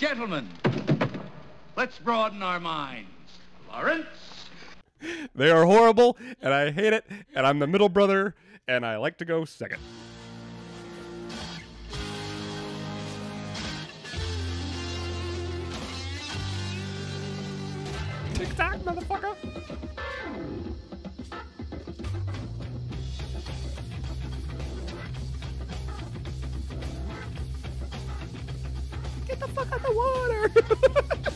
Gentlemen, let's broaden our minds. Lawrence? They are horrible, and I hate it, and I'm the middle brother, and I like to go second. TikTok, motherfucker! Get the fuck out the water!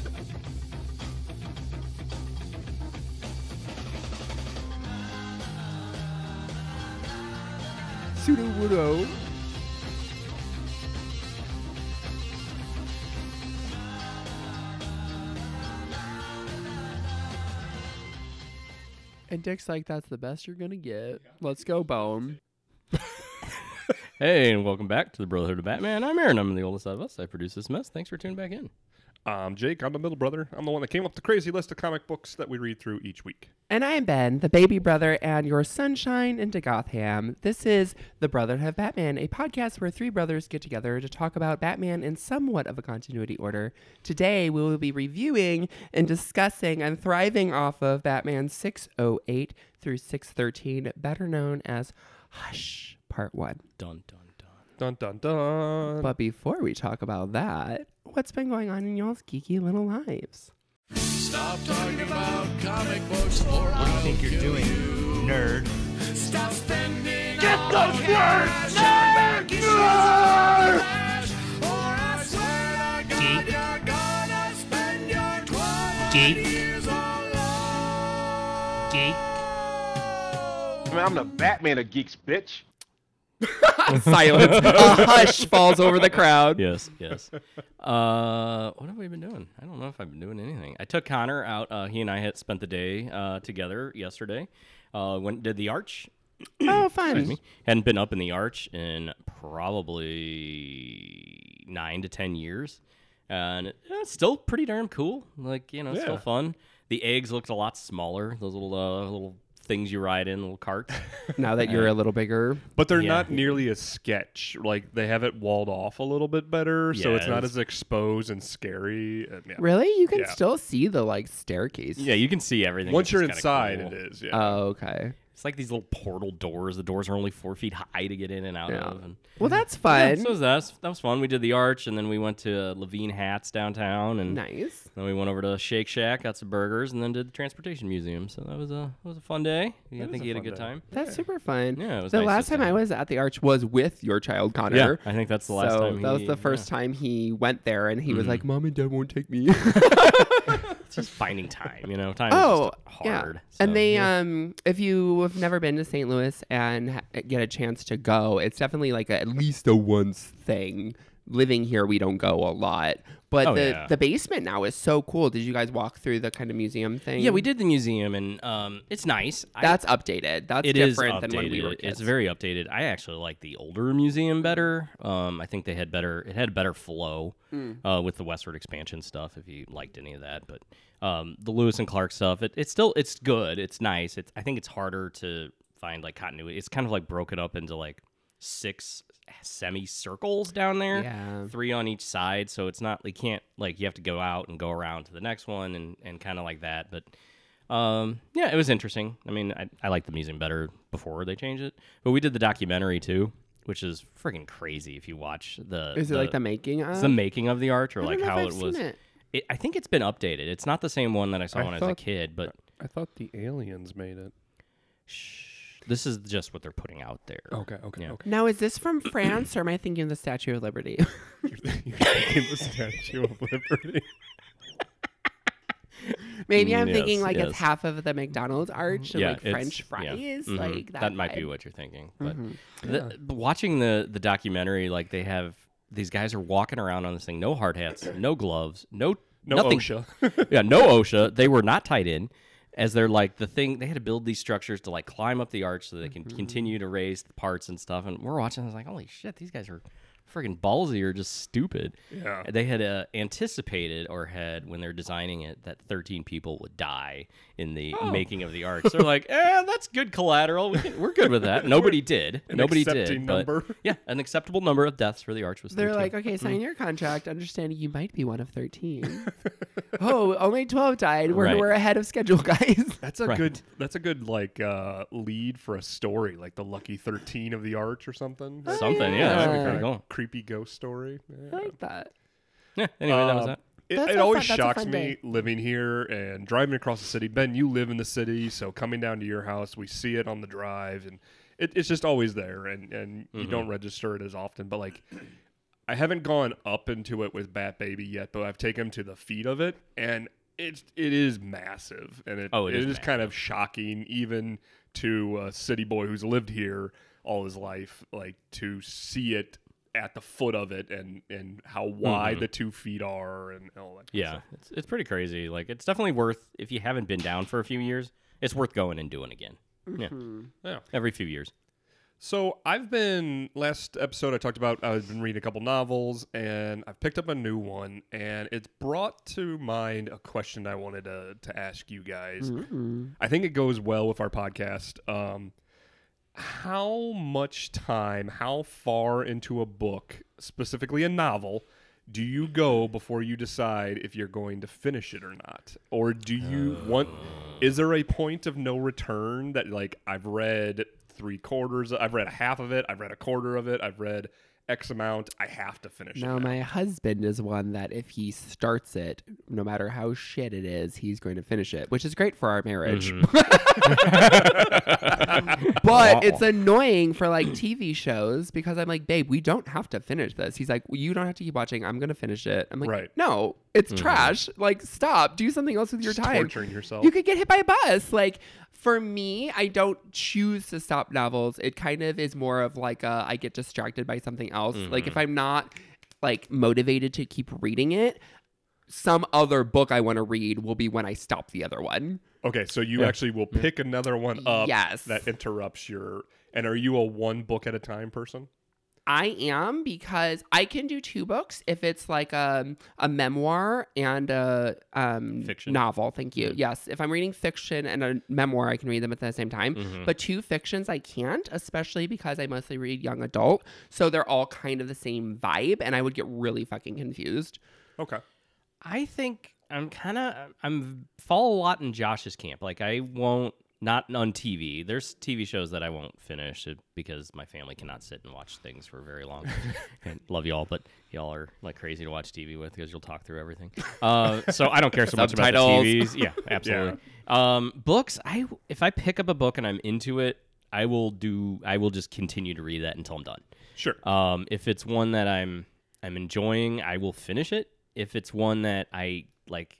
Pseudo-wudo. And Dick's like, that's the best you're going to get. Let's go, Bone. Hey, and welcome back to the Brotherhood of Batman. I'm Aaron. I'm the oldest of us. I produce this mess. Thanks for tuning back in. I'm Jake. I'm the middle brother. I'm the one that came up with the crazy list of comic books that we read through each week. And I'm Ben, the baby brother and your sunshine into Gotham. This is The Brotherhood of Batman, a podcast where three brothers get together to talk about Batman in somewhat of a continuity order. Today, we will be reviewing and discussing and thriving off of Batman 608 through 613, better known as Hush, Part 1. Dun, dun, dun. Dun, dun, dun. But before we talk about that, what's been going on in y'all's geeky little lives? Stop talking about comic books or what do you think you're doing, nerd? Stop spending Get all those your words, cash nerd! on cash, or I swear to God Geek. you're gonna spend your 20 Geek. years alone. Geek. I mean, I'm the Batman of geeks, bitch. Silence. A hush falls over the crowd. Yes, yes. What have we been doing? I don't know if I've been doing anything. I took Connor out. He and I had spent the day together yesterday. Did the Arch. Oh, fun. Excuse me. Hadn't been up in the Arch in probably 9 to 10 years. And it's still pretty darn cool. Like, it's still fun. The eggs looked a lot smaller. Those little things you ride in, little carts. Now that you're a little bigger. But they're Yeah. not nearly as sketch. Like, they have it walled off a little bit better, so it's not Yes. as exposed and scary. And, yeah. Really? You can Yeah. still see the, staircase. Yeah, you can see everything. Once which you're is kinda inside, cool. it is. Yeah. Oh, okay. It's like these little portal doors. The doors are only 4 feet high to get in and out Yeah. of. And Well, that's yeah, fun. so that was fun. We did the Arch, and then we went to Levine Hats downtown, and Nice. then we went over to Shake Shack, got some burgers, and then did the Transportation Museum. So that was a fun day. I think you had a good time. That's super fun. Yeah, it was the nice last just time to- I was at the Arch was with your child, Connor. Yeah, I think that's the last so time. that was the first time he went there, and he was like, "Mom and Dad won't take me." It's just finding time. Time Oh, is just hard. yeah. So, And they, yeah. if you have never been to St. Louis and get a chance to go, it's definitely at least a once thing. Living here, we don't go a lot, but Oh, the yeah. the basement now is so cool. Did you guys walk through the kind of museum thing? Yeah, we did the museum, and it's nice. That's updated. That's It is different updated. than when we were kids. It's very updated. I actually like the older museum better. I think it had better flow with the westward expansion stuff. If you liked any of that, but the Lewis and Clark stuff, it's good. It's nice. I think it's harder to find continuity. It's kind of broken up into 6 semicircles down there, Yeah. 3 on each side. So it's not, you can't, you have to go out and go around to the next one and kind of like that. But yeah, it was interesting. I mean, I liked the museum better before they changed it. But we did the documentary too, which is freaking crazy if you watch the. Is it the making of? It's the making of the Arch, or I don't know how if it I've was. seen it. I think it's been updated. It's not the same one that I saw I when I was a thought- kid, but I thought the aliens made it. this is just what they're putting out there. Okay. Yeah. Now, is this from France, or am I thinking of the Statue of Liberty? You're thinking the Statue of Liberty. Maybe I'm Yes, thinking yes. it's half of the McDonald's arch and Yeah, French it's- fries, yeah. Mhm. that might be vibe. what you're thinking. But but watching the documentary, they have these guys are walking around on this thing, no hard hats, no gloves, No nothing. OSHA. Yeah, no OSHA. They were not tied in. As they're the thing, they had to build these structures to climb up the arch so they can continue to raise the parts and stuff. And we're watching, I was like, holy shit, these guys are friggin' ballsy or just stupid. Yeah. They had anticipated or had, when they're designing it, that 13 people would die in the making of the arc. So they're like, that's good collateral. We're good with that. Nobody did. Nobody did. accepting number. Yeah, an acceptable number of deaths for the arch was 13. They're like, okay, sign your contract, understanding you might be one of 13. Oh, only 12 died. We're ahead of schedule, guys. That's a good. That's a good like lead for a story, like the Lucky 13 of the Arch or something. Something, yeah. yeah. That'd be Kinda pretty cool. creepy ghost story. Yeah. I like that. Yeah, anyway, that was that. That's It a always fun- that's a shocks fun me day. living here and driving across the city. Ben, you live in the city, so coming down to your house, we see it on the drive, and it's just always there, and you don't register it as often. But like, I haven't gone up into it with Bat Baby yet, but I've taken him to the feet of it, and it is massive, and it is kind of shocking even to a city boy who's lived here all his life, like to see it at the foot of it and how wide the 2 feet are and all that. Yeah, it's pretty crazy. Like, it's definitely worth, if you haven't been down for a few years, it's worth going and doing again. Yeah. Every few years. So last episode I talked about I've been reading a couple novels, and I've picked up a new one, and it's brought to mind a question I wanted to ask you guys. I think it goes well with our podcast. How much time, how far into a book, specifically a novel, do you go before you decide if you're going to finish it or not? Or do you is there a point of no return that, like, I've read 3/4, I've read a half of it, I've read a quarter of it, I've read X amount, I have to finish it Now, now. my husband is one that if he starts it, no matter how shit it is, he's going to finish it, which is great for our marriage. But it's annoying for like TV shows because I'm like, babe, we don't have to finish this. He's like, well, you don't have to keep watching. I'm going to finish it. I'm like, Right. no, it's trash. Like, stop. Do something else with your Just time. torturing yourself. You could get hit by a bus. Like, for me, I don't choose to stop novels. It kind of is more of like I get distracted by something else. Like, if I'm not like motivated to keep reading it, some other book I want to read will be when I stop the other one. Okay, so you actually will pick another one up Yes. that interrupts your... And are you a one book at a time person? I am, because I can do 2 books if it's like a memoir and a Fiction. novel. Thank you. Yes, if I'm reading fiction and a memoir, I can read them at the same time. But 2 fictions I can't, especially because I mostly read young adult. So they're all kind of the same vibe, and I would get really fucking confused. Okay. I think I'm fall a lot in Josh's camp. Like, I won't, not on TV. There's TV shows that I won't finish because my family cannot sit and watch things for very long. And love y'all, but y'all are like crazy to watch TV with because you'll talk through everything. So I don't care so much about the Subtitles. TVs. Yeah, absolutely. Books, if I pick up a book and I'm into it, I will just continue to read that until I'm done. Sure. If it's one that I'm enjoying, I will finish it. If it's one that I like,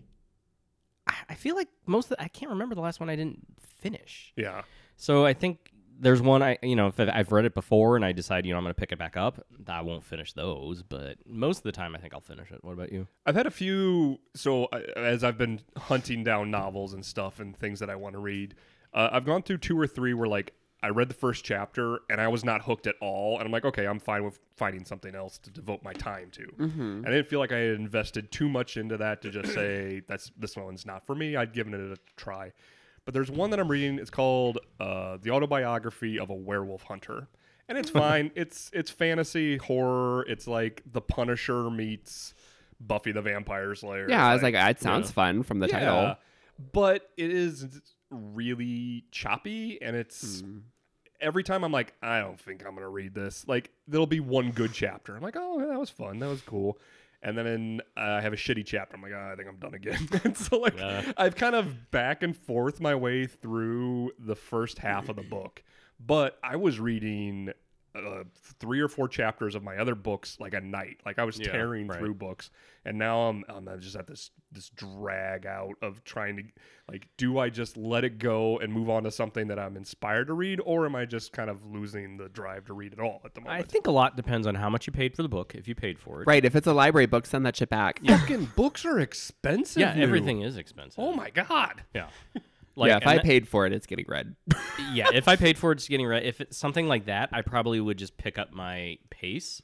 I feel like I can't remember the last one I didn't finish. Yeah. So I think there's one if I've read it before and I decide, I'm going to pick it back up, I won't finish those. But most of the time, I think I'll finish it. What about you? I've had a few... So as I've been hunting down novels and stuff and things that I want to read, I've gone through 2 or 3 where, like, I read the first chapter and I was not hooked at all. And I'm like, okay, I'm fine with finding something else to devote my time to. And I didn't feel like I had invested too much into that to just say, this one's not for me. I'd given it a try. But there's one that I'm reading. It's called The Autobiography of a Werewolf Hunter. And it's fine. It's fantasy, horror. It's like The Punisher meets Buffy the Vampire Slayer. Yeah, I was like, it sounds fun from the title. But it is really choppy, and it's every time I'm like, I don't think I'm gonna read this. Like, there'll be one good chapter. I'm like, oh, that was fun, that was cool. And then I have a shitty chapter. I'm like, I think I'm done again. And so, like, I've kind of back and forth my way through the first half of the book. But I was reading 3 or 4 chapters of my other books like a night. Like, I was tearing through books, and now I'm just at this drag out of trying to, like, do I just let it go and move on to something that I'm inspired to read, or am I just kind of losing the drive to read at all at the moment? I think a lot depends on how much you paid for the book. If you paid for it, Right, if it's a library book, send that shit back. Fucking books are expensive. yeah, now. everything is expensive. Oh my god. Yeah. Yeah, if I and paid for it, it's getting read. yeah, if I paid for it, it's getting read. If it's something like that, I probably would just pick up my pace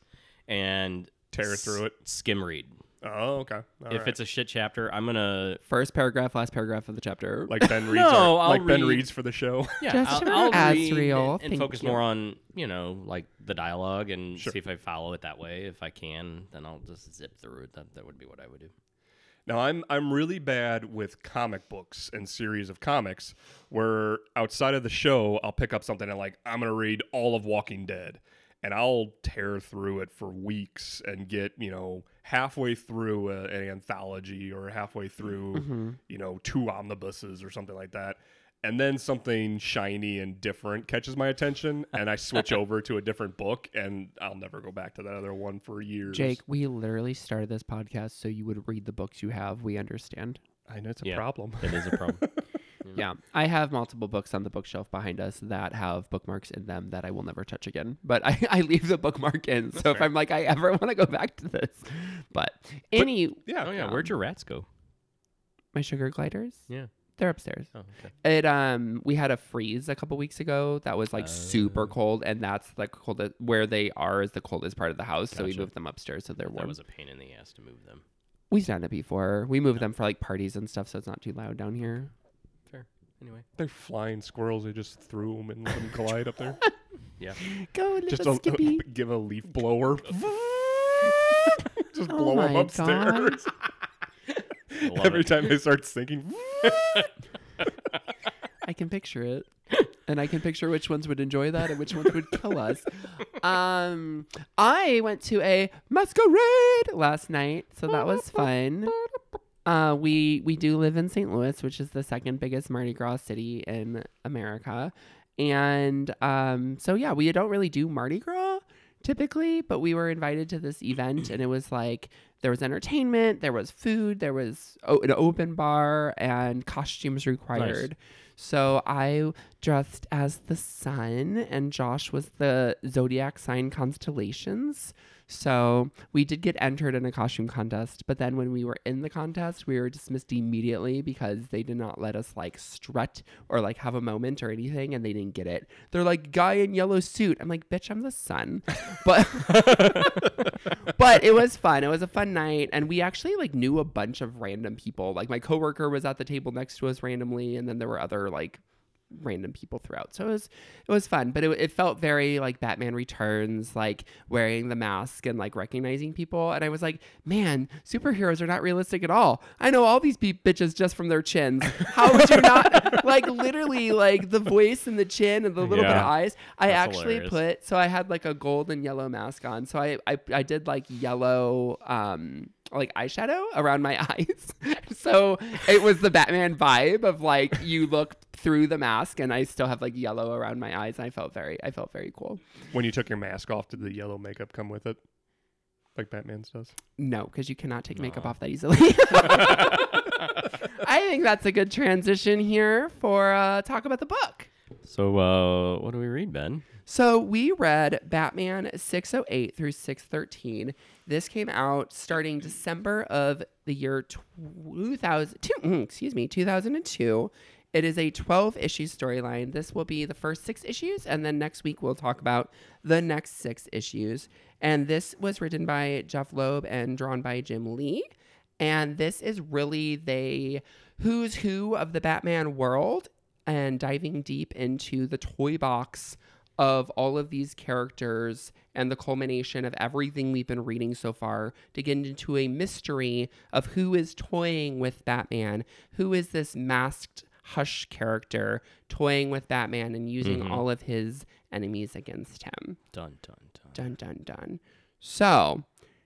and Tear through it. Skim read. Oh, okay. If it's a shit chapter, I'm gonna First paragraph, last paragraph of the chapter. like Ben reads, No, I'll Ben read- reads for the show. Just for I'll read Asriel, and thank focus you. more on like the dialogue and Sure. see if I follow it that way. If I can, then I'll just zip through it. That would be what I would do. Now I'm really bad with comic books and series of comics where outside of the show I'll pick up something and like I'm gonna read all of Walking Dead and I'll tear through it for weeks and get halfway through an anthology or halfway through 2 omnibuses or something like that. And then something shiny and different catches my attention, and I switch over to a different book, and I'll never go back to that other one for years. Jake, we literally started this podcast so you would read the books you have. We understand. I know it's a Yeah. problem. It is a problem. Yeah. I have multiple books on the bookshelf behind us that have bookmarks in them that I will never touch again. But I leave the bookmark in. So if I'm like, I ever want to go back to this. But Yeah. Oh yeah, where'd your rats go? my sugar gliders, Yeah. they're upstairs. Oh, okay. It we had a freeze a couple weeks ago that was like super cold, and that's like cold where they are is the coldest part of the house. So we Gotcha. moved them upstairs so they're That warm. was a pain in the ass to move them. We've done it before. We moved them for like parties and stuff, so it's not too loud down here. Fair. Anyway. They're flying squirrels. They just threw them and let them collide up there. Yeah. Go little Just Skippy. give a leaf blower. Just Oh blow them my upstairs. I love Every it. time they start sinking. I can picture it. And I can picture which ones would enjoy that and which ones would kill us. I went to a masquerade last night, so that was fun. We do live in St. Louis, which is the second biggest Mardi Gras city in America. And so yeah, we don't really do Mardi Gras typically, but we were invited to this event, and it was like there was entertainment, there was food, there was an open bar, and costumes required. So I dressed as the sun, and Josh was the zodiac sign constellations. So we did get entered in a costume contest, but then when we were in the contest, we were dismissed immediately because they did not let us like strut or like have a moment or anything, and they didn't get it. They're like, guy in yellow suit. I'm like, bitch, I'm the sun. But but it was fun. It was a fun night, and we actually like knew a bunch of random people. Like my coworker was at the table next to us randomly, and then there were other like random people throughout. So it was fun, but it felt very like Batman Returns, like wearing the mask and like recognizing people. And I was like, man, superheroes are not realistic at all. I know all these bitches just from their chins. How would you not? Like literally like the voice and the chin and the little bit of Yeah. eyes. I That's actually hilarious. so I had like a gold and yellow mask on. So I did like yellow like eyeshadow around my eyes. So it was the Batman vibe of like you look through the mask and I still have like yellow around my eyes, and I felt very cool. When you took your mask off, did the yellow makeup come with it? Like Batman's does? No, because you cannot take makeup off that easily. I think that's a good transition here for talk about the book. So what do we read, Ben? So we read Batman 608 through 613. This came out starting December of the year 2002. It is a 12-issue storyline. This will be the first 6 issues, and then next week we'll talk about the next 6 issues. And this was written by Jeff Loeb and drawn by Jim Lee. And this is really the who's who of the Batman world, and diving deep into the toy box of all of these characters and the culmination of everything we've been reading so far to get into a mystery of who is toying with Batman, who is this masked Hush character toying with Batman and using all of his enemies against him. Dun dun dun. Dun, dun, dun. So,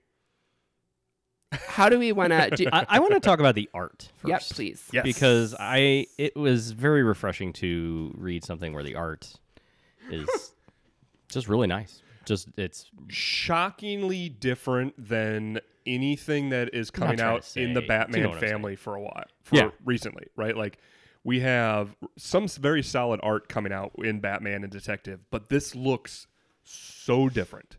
how do we want to do? I want to talk about the art first. Yep, please. Yes. Because it was very refreshing to read something where the art is just really nice. It's Shockingly different than anything that is coming trying out to in the say- you know Batman what I'm family for a while. Yeah. Recently, right? Like we have some very solid art coming out in Batman and Detective, but this looks so different.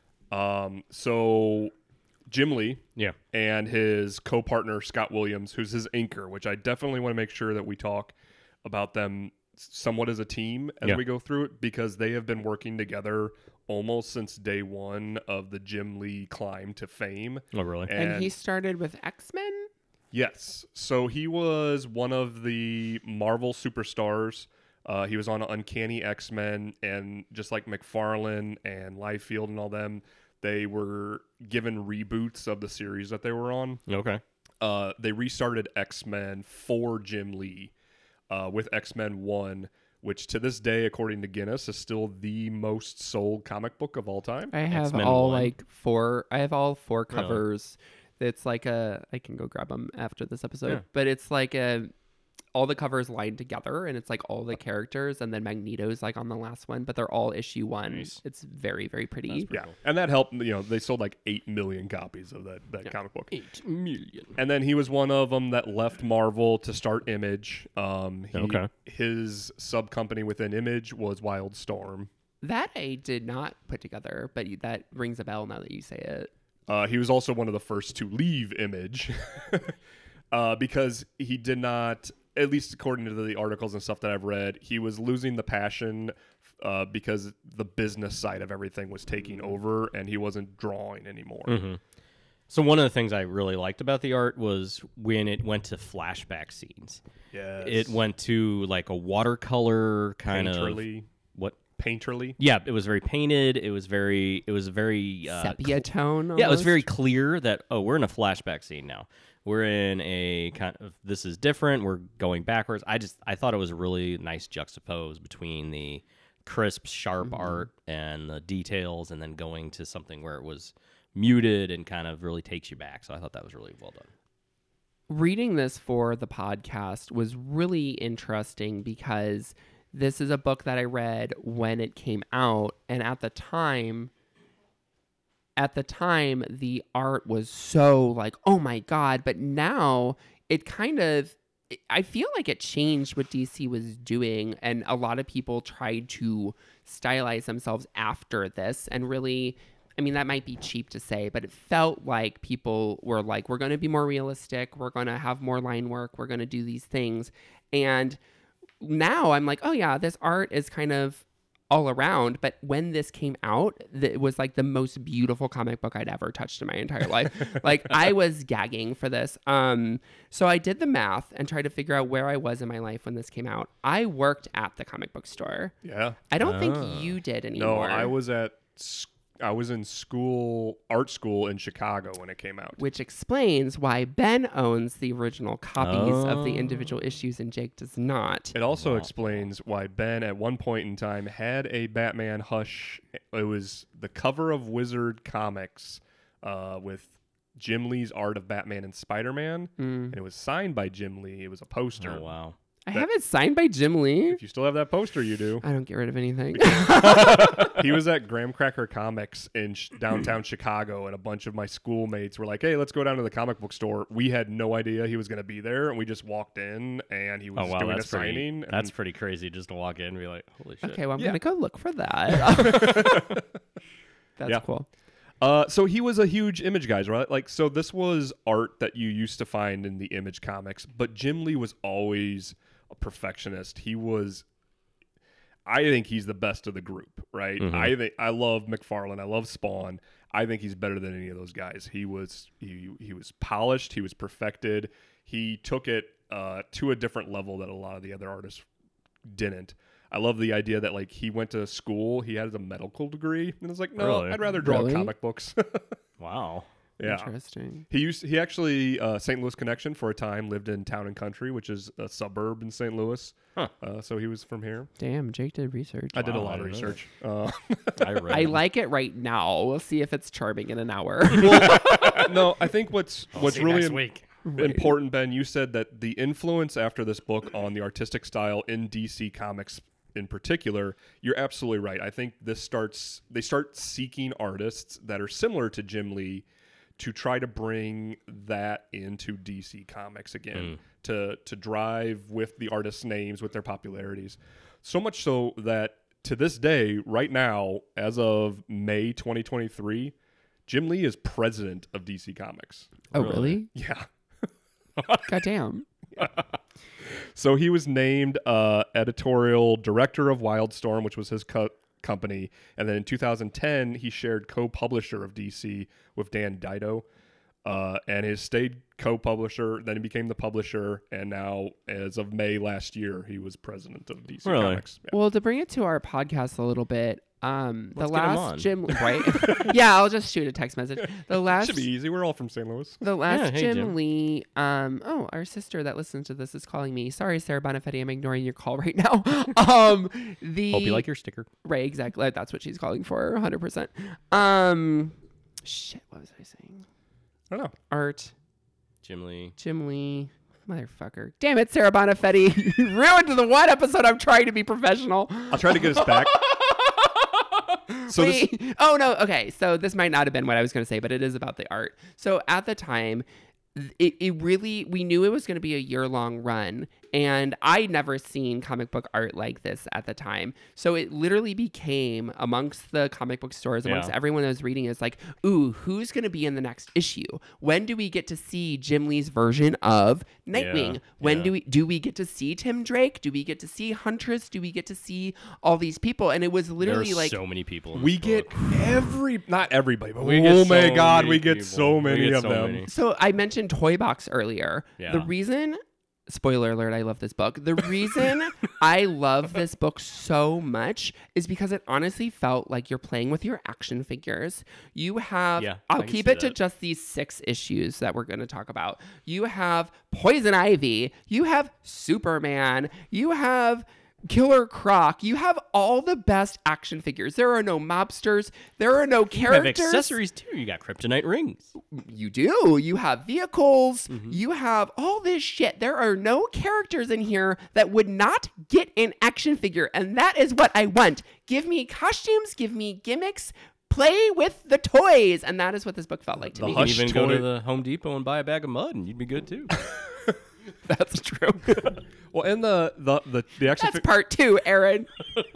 So Jim Lee yeah. and his co-partner Scott Williams, who's his inker, which I definitely want to make sure that we talk about them somewhat as a team as Yeah. we go through it, because they have been working together almost since day one of the Jim Lee climb to fame. Oh, really? And he started with X-Men? Yes. So he was one of the Marvel superstars. He was on Uncanny X-Men, and just like McFarlane and Liefeld and all them, they were given reboots of the series that they were on. Okay. They restarted X-Men for Jim Lee with X-Men 1, which to this day, according to Guinness, is still the most sold comic book of all time. I have X-Men all 1. like four. I have all four Really? covers. It's like I can go grab them after this episode. Yeah. But it's like all the covers lined together, and it's like all the characters, and then Magneto's like on the last one. But they're all issue 1. Nice. It's very, very pretty. Yeah, and that helped. They sold like 8 million copies of that comic book. 8 million. And then he was one of them that left Marvel to start Image. Okay. His sub company within Image was Wildstorm. That I did not put together, but that rings a bell now that you say it. He was also one of the first to leave Image because he did not, at least according to the articles and stuff that I've read, he was losing the passion because the business side of everything was taking over and he wasn't drawing anymore. Mm-hmm. So one of the things I really liked about the art was when it went to flashback scenes. Yes. It went to like a watercolor kind Painterly. of what? Painterly. Yeah, it was very painted. It was very Sepia tone. Yeah, it was almost? very clear that we're in a flashback scene now. We're in a kind of this is different. We're going backwards. I thought it was a really nice juxtapose between the crisp, sharp art and the details, and then going to something where it was muted and kind of really takes you back. So I thought that was really well done. Reading this for the podcast was really interesting because this is a book that I read when it came out, and at the time the art was so like, oh my god, but now it kind of, I feel like it changed what DC was doing, and a lot of people tried to stylize themselves after this, and really, I mean, that might be cheap to say, but it felt like people were like, we're going to be more realistic, we're going to have more line work, we're going to do these things. And now I'm like, oh yeah, this art is kind of all around. But when this came out, it was like the most beautiful comic book I'd ever touched in my entire life. Like, I was gagging for this. So I did the math and tried to figure out where I was in my life when this came out. I worked at the comic book store. Yeah. I don't think you did anymore. No, I was in art school in Chicago when it came out. Which explains why Ben owns the original copies of the individual issues and Jake does not. It also explains why Ben at one point in time had a Batman Hush. It was the cover of Wizard Comics with Jim Lee's art of Batman and Spider-Man. And it was signed by Jim Lee. It was a poster. Oh wow. I have it signed by Jim Lee. If you still have that poster, you do. I don't get rid of anything. He was at Graham Cracker Comics in downtown Chicago, and a bunch of my schoolmates were like, hey, let's go down to the comic book store. We had no idea he was going to be there, and we just walked in, and he was doing a signing. That's pretty crazy just to walk in and be like, holy shit. Okay, well, I'm going to go look for that. That's cool. So he was a huge Image guy, right? Like, so this was art that you used to find in the Image comics, but Jim Lee was always a perfectionist. I think he's the best of the group, right? I love McFarlane. I love Spawn. I think he's better than any of those guys. He was polished. He was perfected. He took it to a different level that a lot of the other artists didn't. I love the idea that like he went to school. He has a medical degree, and it's like, no, Really? I'd rather draw Really? comic books. Wow. Yeah. Interesting. He actually St. Louis connection for a time, lived in Town and Country, which is a suburb in St. Louis. Huh. So he was from here. Damn, Jake did research. I did a Wow, lot I of didn't know research. I read I them. like it right now. We'll see if it's charming in an hour. No, I think what's See really next week. important, Ben, you said that the influence after this book on the artistic style in DC Comics in particular, you're absolutely right. I think they start seeking artists that are similar to Jim Lee to try to bring that into DC Comics again, to drive with the artists' names, with their popularities. So much so that to this day, right now, as of May 2023, Jim Lee is president of DC Comics. Oh, really? Yeah. Goddamn. So he was named editorial director of Wildstorm, which was his company. And then in 2010, he shared co-publisher of DC with Dan Dido. And his stayed co-publisher, then he became the publisher, and now, as of May last year, he was president of DC Really? Comics. Yeah. Well, to bring it to our podcast a little bit, the Let's get him on. last Jim, right? Yeah, I'll just shoot a text message. The last, Should be easy. We're all from St. Louis. the last hey, Jim, Jim. Lee. Oh, our sister that listens to this is calling me. Sorry, Sarah Bonifetti, I'm ignoring your call right now. Hope you like your sticker. Right, exactly. That's what she's calling for, 100%. Shit, what was I saying? I don't know. Art, Jim Lee. motherfucker. Damn it, Sarah Bonifetti. You ruined the one episode I'm trying to be professional. I'll try to get us back. So this, Wait. Oh, no. Okay. So this might not have been what I was going to say, but it is about the art. So at the time, it really, we knew it was going to be a year-long run, and I'd never seen comic book art like this at the time. So it literally became, amongst the comic book stores, amongst Yeah. everyone that was reading, it's like, ooh, who's going to be in the next issue? When do we get to see Jim Lee's version of Nightwing? Yeah, When yeah. do we get to see Tim Drake? Do we get to see Huntress? Do we get to see all these people? And it was literally There's like, so many people in we this get book. not everybody, but We get oh so my God, many we get people. so We many get of so them. many. so I mentioned Toy Box earlier. Yeah. The reason, spoiler alert, I love this book. The reason I love this book so much is because it honestly felt like you're playing with your action figures. You have, Yeah, I I'll can keep see it to that. just these 6 issues that we're going to talk about. You have Poison Ivy. You have Superman. You have Killer Croc. You have all the best action figures. There are no mobsters. There are no You have characters. accessories too. You got kryptonite rings. You do. You have vehicles. Mm-hmm. You have all this shit. There are no characters in here that would not get an action figure. And that is what I want. Give me costumes. Give me gimmicks. Play with the toys. And that is what this book felt like to The me. You can Hush even go toy- to the Home Depot and buy a bag of mud, and you'd be good too. That's true. Well, and the action That's part 2, Aaron.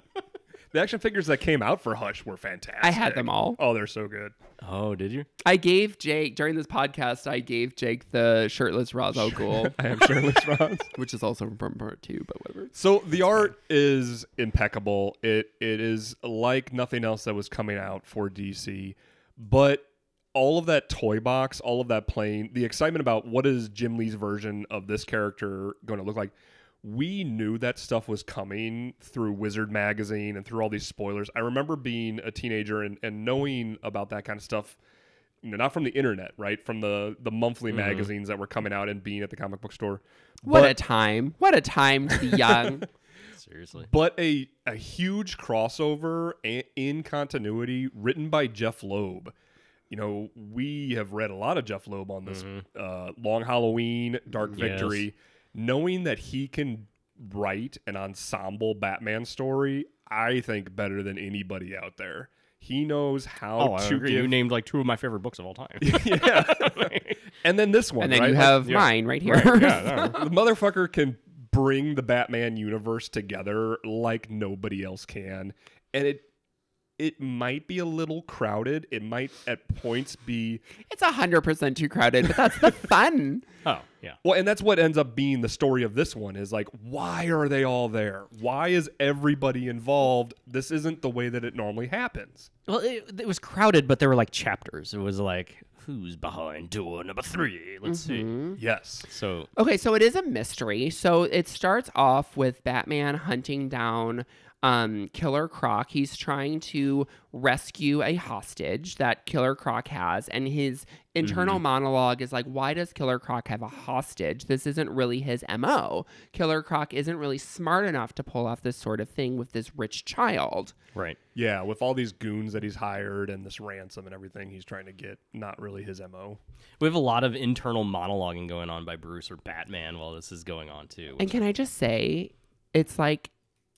the action figures that came out for Hush were fantastic. I had them all. Oh, they're so good. Oh, did you? I gave Jake, during this podcast, I gave Jake the shirtless Ra's al Ghul, I am shirtless Roz. which is also from part 2, but whatever. So the art is impeccable. It is like nothing else that was coming out for DC, but all of that toy box, all of that playing, the excitement about what is Jim Lee's version of this character going to look like. We knew that stuff was coming through Wizard Magazine and through all these spoilers. I remember being a teenager and knowing about that kind of stuff, you know, not from the internet, right? From the monthly magazines that were coming out and being at the comic book store. What But- a time. What a time to be young. Seriously. But a huge crossover in continuity written by Jeff Loeb. You know, we have read a lot of Jeff Loeb on this Long Halloween, Dark Yes. Victory. Knowing that he can write an ensemble Batman story, I think better than anybody out there. He knows how Oh, I to agree. give. You named like 2 of my favorite books of all time. Yeah. And then this one, And then right? you Like, have mine right here. the motherfucker can bring the Batman universe together like nobody else can, and it might be a little crowded. It might at points be It's 100% too crowded, but that's the fun. Oh, yeah. well, and that's what ends up being the story of this one is like, why are they all there? Why is everybody involved? This isn't the way that it normally happens. Well, it was crowded, but there were like chapters. It was like, who's behind door number 3? Let's see. Yes. So, Okay, so it is a mystery. So it starts off with Batman hunting down Killer Croc. He's trying to rescue a hostage that Killer Croc has, and his internal monologue is like, why does Killer Croc have a hostage? This isn't really his MO. Killer Croc isn't really smart enough to pull off this sort of thing with this rich child. right. Yeah, with all these goons that he's hired and this ransom and everything he's trying to get, not really his MO. We have a lot of internal monologuing going on by Bruce or Batman while this is going on, too. And can I just say, it's like,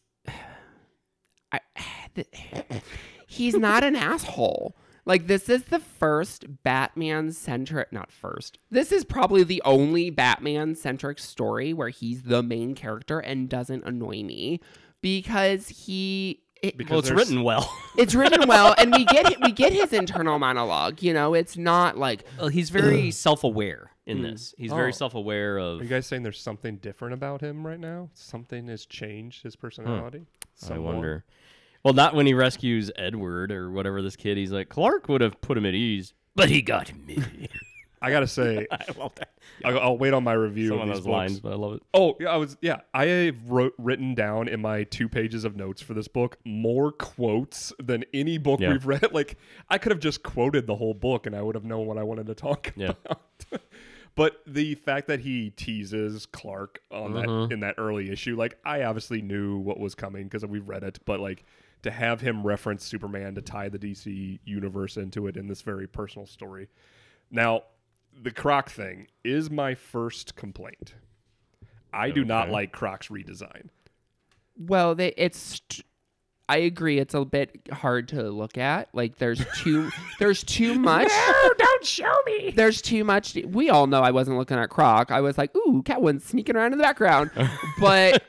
he's not an asshole. Like, this is the first Batman-centric, not first. This is probably the only Batman-centric story where he's the main character and doesn't annoy me because well, it's written well. it's written well, and we get his internal monologue. You know, it's not like Well, he's very self-aware in this. He's Oh. very self-aware Are of. you guys saying there's something different about him right now? Something has changed his personality? I Somewhat? wonder. Well, not when he rescues Edward or whatever this kid. He's like, Clark would have put him at ease, but he got me. I gotta say, I love that. I'll wait on my review Some of of these those books. lines, but I love it. Oh, yeah, I have written down in my 2 pages of notes for this book more quotes than any book Yeah. we've read. Like, I could have just quoted the whole book and I would have known what I wanted to talk Yeah. about. But the fact that he teases Clark on that in that early issue, like, I obviously knew what was coming because we've read it, but like to have him reference Superman to tie the DC universe into it in this very personal story. Now, the Croc thing is my first complaint. I do not like Croc's redesign. Well, I agree. It's a bit hard to look at. Like there's too much. No, don't show me. There's too much. We all know I wasn't looking at Croc. I was like, ooh, Catwoman sneaking around in the background. But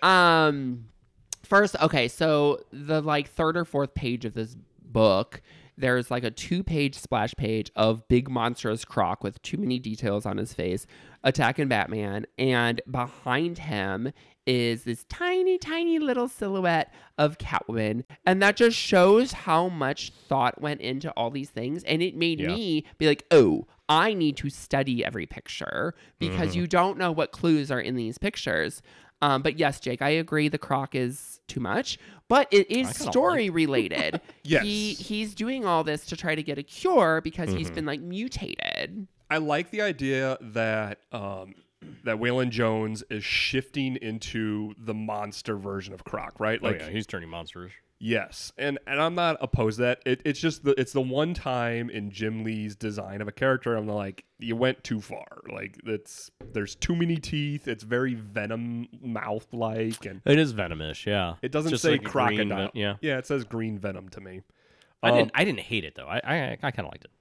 first, okay, so the like third or fourth page of this book, there's like a 2-page splash page of big monstrous Croc with too many details on his face attacking Batman, and behind him is this tiny, tiny little silhouette of Catwoman. And that just shows how much thought went into all these things. And it made me be like, oh, I need to study every picture because you don't know what clues are in these pictures. But yes, Jake, I agree. The Croc is too much, but it is story related. Yes. He's doing all this to try to get a cure because he's been like mutated. I like the idea that that Waylon Jones is shifting into the monster version of Croc, right? Like, he's turning monsters. yes, and I'm not opposed to that. It's just it's the one time in Jim Lee's design of a character I'm like, you went too far. Like there's too many teeth. It's very Venom mouth like, and It is venomous, yeah. it doesn't Just say like a green crocodile. yeah. yeah, it says green Venom to me. I didn't hate it though. I kind of liked it.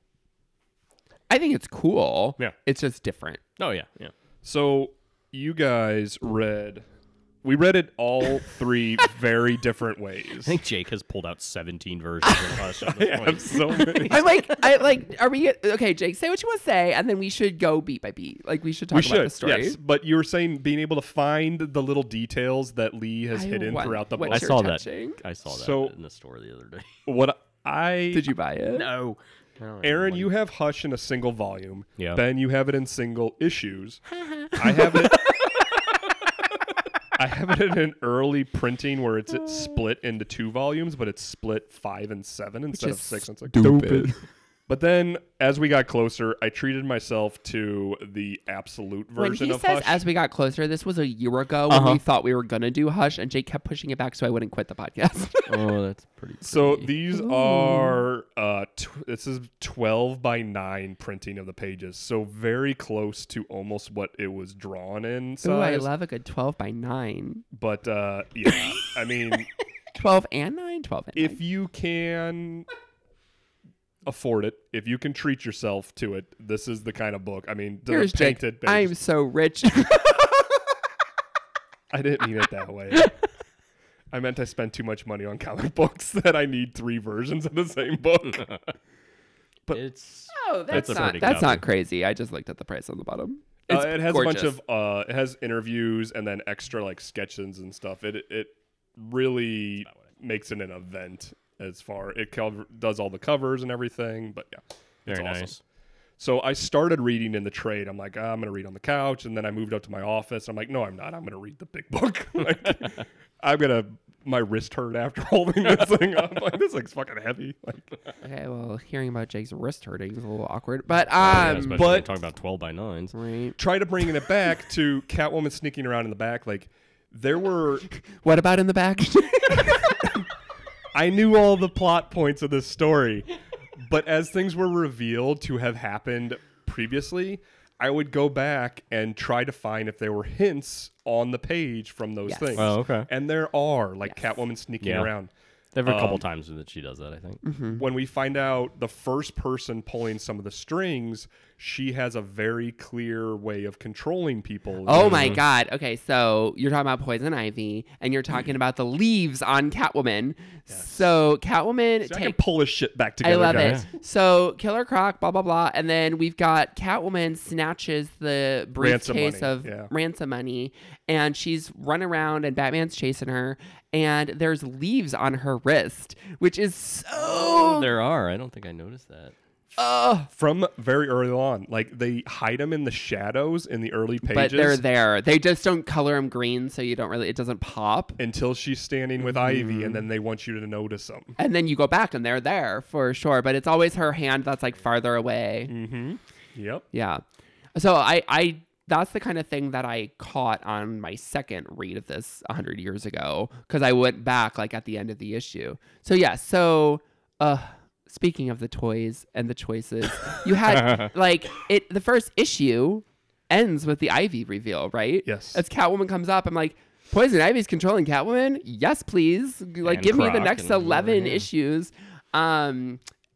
I think it's cool. Yeah. It's just different. Oh yeah, yeah. So you guys we read it all 3 very different ways. I think Jake has pulled out 17 versions of Hush at this I point. have so many. I like, are we, okay, Jake, say what you want to say, and then we should go beat by beat. Like, we should talk about the story. yes. But you were saying being able to find the little details that Lee has hidden want throughout the what book. I you're saw touching. that. I saw that So- in the store the other day. What I Did you buy it? No. Aaron, you have Hush in a single volume. Yeah. Ben, you have it in single issues. I have it. I have it in an early printing where it's split into 2 volumes, but it's split 5 and 7 instead of is 6. It's like stupid. But then, as we got closer, I treated myself to the absolute When version he of says Hush. as we got closer, this was a year ago when we thought we were going to do Hush, and Jake kept pushing it back so I wouldn't quit the podcast. Oh, that's pretty. So these are this is 12 by 9 printing of the pages, so very close to almost what it was drawn in size. Ooh, I love a good 12 by 9. But yeah, I mean, 12 and 9? 12 and 9. if you can afford it, if you can treat yourself to it, this is the kind of book. I mean, the Here's Jake. painted I'm pages. so rich. I didn't mean it that way. I meant I spent too much money on comic books that I need 3 versions of the same book. But It's Oh, that's a not pretty that's cover. not crazy. I just looked at the price on the bottom. It's it has gorgeous. a bunch of it has interviews and then extra like sketches and stuff. It really makes it an event as far it does all the covers and everything. But yeah, it's very awesome. nice. So I started reading in the trade. I'm like, I'm gonna read on the couch, and then I moved up to my office. I'm like, no, I'm not. I'm gonna read the big book. Like, my wrist hurt after holding this thing up. Like, this thing's fucking heavy. Like, Okay, well, hearing about Jake's wrist hurting is a little awkward. But Yeah, especially when but- you're talking about 12 by 9s. right. try to bring it back to Catwoman sneaking around in the back. Like, there were. What about in the back? I knew all the plot points of this story, but as things were revealed to have happened previously, I would go back and try to find if there were hints on the page from those Yes. things. Oh, okay. And there are, like Yes. Catwoman sneaking Yeah. around. There were a couple times that she does that, I think. When we find out the first person pulling some of the strings, she has a very clear way of controlling people. Oh my God. Okay, so you're talking about Poison Ivy, and you're talking about the leaves on Catwoman. So Catwoman So I can pull this shit back I together, love guys. it. So Killer Croc, blah blah blah, and then we've got Catwoman snatches the Ransom briefcase money, of yeah. ransom money, and she's running around, and Batman's chasing her, and there's leaves on her wrist, which is so. There are. I don't think I noticed that. From very early on, like they hide them in the shadows in the early pages. But they're there. They just don't color them green, so you don't really. It doesn't pop. until she's standing with Ivy, and then they want you to notice them. And then you go back, and they're there for sure. But it's always her hand that's like farther away. Mm-hmm. Yep. Yeah. So I that's the kind of thing that I caught on my second read of this 100 years ago, because I went back like at the end of the issue. So yeah. So speaking of the toys and the choices, you had like the first issue ends with the Ivy reveal, right? Yes. As Catwoman comes up, I'm like, Poison Ivy's controlling Catwoman? Yes, please. Like, And give me the Croc next and 11 yeah. issues. And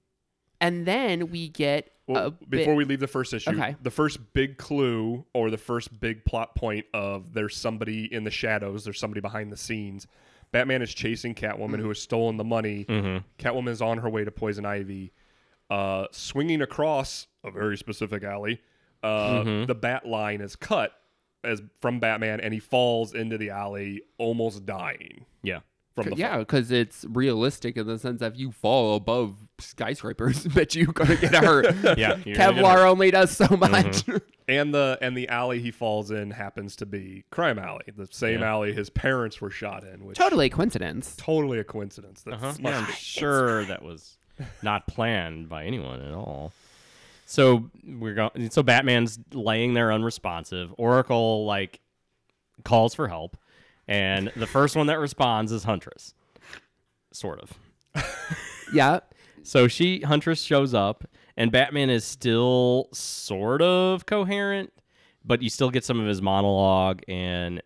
then we get Well, a before bit- we leave the first issue, Okay. the first big clue or the first big plot point of there's somebody in the shadows, there's somebody behind the scenes. Batman is chasing Catwoman who has stolen the money. Catwoman is on her way to Poison Ivy, swinging across a very specific alley. The bat line is cut from Batman, and he falls into the alley, almost dying. Yeah. From the Yeah, fall. because it's realistic in the sense that if you fall above skyscrapers, bet you're gonna get hurt. Yeah. you're gonna get Kevlar only does so much. And the alley he falls in happens to be Crime Alley, the same Yeah. alley his parents were shot in, which Totally coincidence. totally a coincidence. That's Yeah, I'm sure that was not planned by anyone at all. So So Batman's laying there unresponsive. Oracle like calls for help, and the first one that responds is Huntress. Sort of. Yeah. So Huntress shows up, and Batman is still sort of coherent, but you still get some of his monologue, and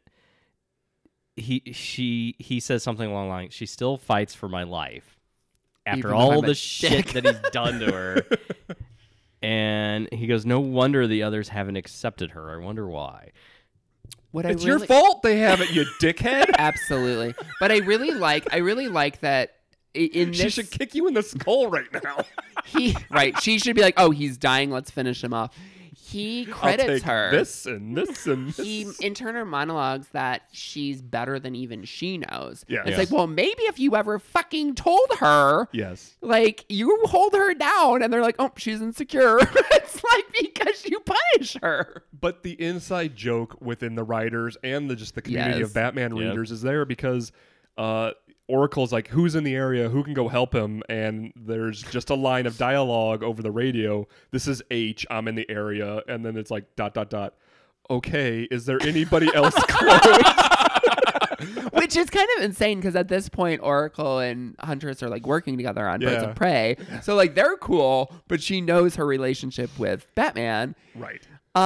he says something along the line, she still fights for my life after Even though all I'm a the shit dick." that he's done to her. And he goes, no wonder the others haven't accepted her. I wonder why. What It's your fault they haven't, you dickhead. Absolutely. But I really like that in She this should kick you in the skull right now. right. She should be like, "Oh, he's dying. Let's finish him off." He I'll credits take her. this and this and this. He in Turner monologues that she's better than even she knows. Yes. It's Yes. like, well, maybe if you ever fucking told her, Yes. like you hold her down, and they're like, oh, she's insecure. It's like because you punish her. But the inside joke within the writers and just the community Yes. of Batman Yep. readers is there because Oracle's like, who's in the area? Who can go help him? And there's just a line of dialogue over the radio. This is H. I'm in the area. And then it's like ... Okay, is there anybody else close? Which is kind of insane because at this point, Oracle and Huntress are like working together on Birds Yeah. of Prey. So like they're cool, but she knows her relationship with Batman. Right.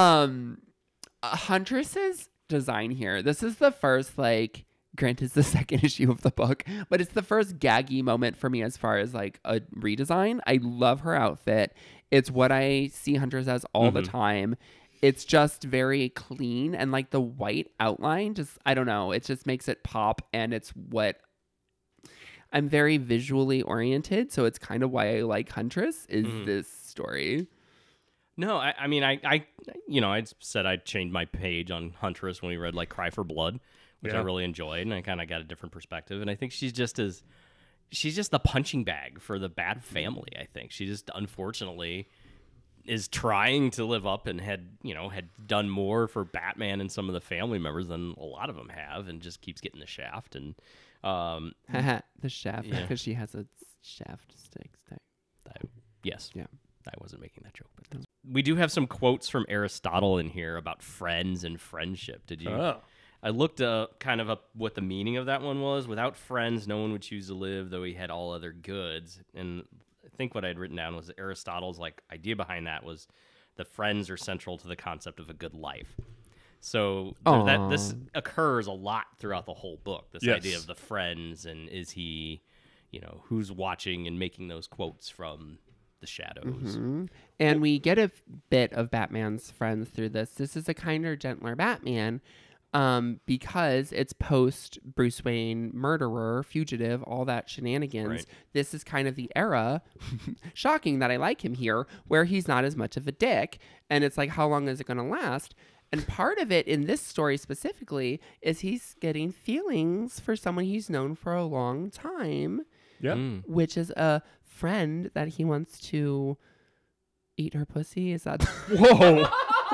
Huntress's design here. This is the first like. Granted, it's the second issue of the book, but it's the first gaggy moment for me as far as like a redesign. I love her outfit. It's what I see Huntress as all the time. It's just very clean and like the white outline just, I don't know, it just makes it pop, and it's what I'm very visually oriented. So it's kind of why I like Huntress is this story. No, I mean, I said I changed my page on Huntress when we read like Cry for Blood, which I Yeah. really enjoyed, and I kind of got a different perspective. And I think she's just the punching bag for the Bat family. I think she just unfortunately is trying to live up and had done more for Batman and some of the family members than a lot of them have, and just keeps getting the shaft. And The shaft, Yeah. because she has a shaft stick. yes, Yeah. I wasn't making that joke, but we do have some quotes from Aristotle in here about friends and friendship. Did you? Oh. I looked kind of up what the meaning of that one was. Without friends, no one would choose to live, though he had all other goods. And I think what I'd written down was Aristotle's like idea behind that was the friends are central to the concept of a good life. So this occurs a lot throughout the whole book. This Yes. idea of the friends, and is he, who's watching and making those quotes from the shadows. And we get a bit of Batman's friends through this. This is a kinder, gentler Batman because it's post Bruce Wayne murderer, fugitive, all that shenanigans. Right. This is kind of the era, shocking that I like him here, where he's not as much of a dick. And it's like, how long is it going to last? And part of it in this story specifically is he's getting feelings for someone he's known for a long time, Yeah. which is a friend that he wants to eat her pussy. Is that Whoa.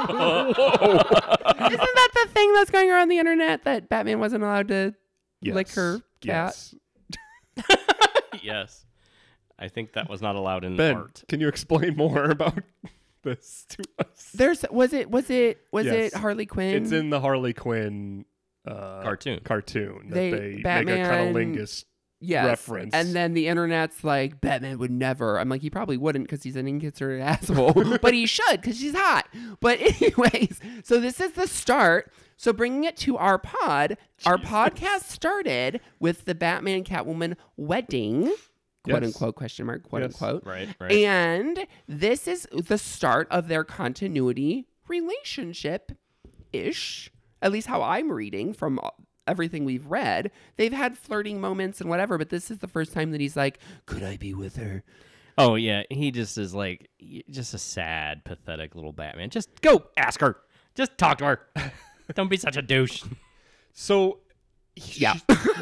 Isn't that the thing that's going around the internet that Batman wasn't allowed to lick her cat? Yes. Yes. I think that was not allowed in Ben, art. can you explain more about this to us? Was it Yes. Harley Quinn? It's in the Harley Quinn Cartoon. that They- they make a Batman- cunnilingus Yes. reference. And then the internet's like, Batman would never. I'm like, he probably wouldn't because he's an inconsiderate asshole. But he should because she's hot. But anyways, so this is the start. So bringing it to our podcast started with the Batman Catwoman wedding, quote Yes. unquote, question mark, quote Yes. unquote. Right. And this is the start of their continuity relationship-ish, at least how I'm reading from everything we've read. They've had flirting moments and whatever, but this is the first time that he's like, could I be with her? Oh, yeah. He just is like, just a sad, pathetic little Batman. Just go ask her. Just talk to her. Don't be such a douche. So, Yeah.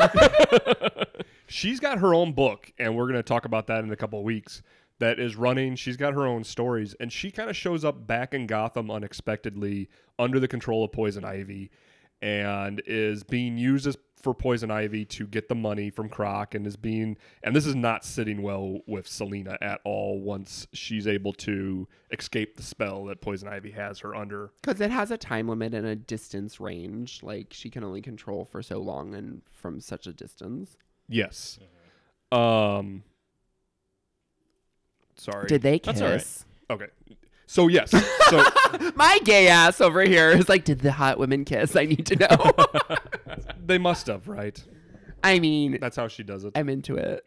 she's got her own book, and we're going to talk about that in a couple of weeks, that is running. She's got her own stories, and she kind of shows up back in Gotham unexpectedly under the control of Poison Ivy and is being used for Poison Ivy to get the money from Croc and this is not sitting well with Selina at all once she's able to escape the spell that Poison Ivy has her under. Because it has a time limit and a distance range. Like, she can only control for so long and from such a distance. Yes. Sorry. Did they kiss? That's all right. Okay. So yes. So My gay ass over here is like, did the hot women kiss? I need to know. they must have, right? I mean, That's how she does it. I'm into it.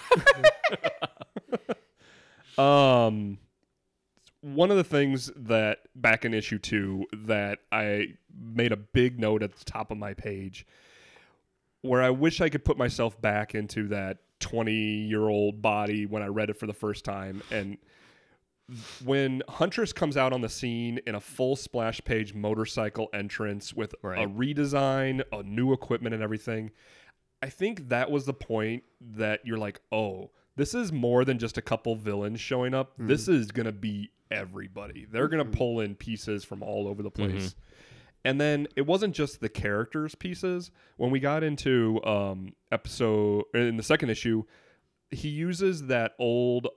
One of the things that back in issue 2 that I made a big note at the top of my page where I wish I could put myself back into that 20-year-old body when I read it for the first time. And when Huntress comes out on the scene in a full splash page motorcycle entrance with a redesign, a new equipment and everything, I think that was the point that you're like, oh, this is more than just a couple villains showing up. This is going to be everybody. They're going to pull in pieces from all over the place. And then it wasn't just the characters pieces. When we got into episode in the second issue, he uses that old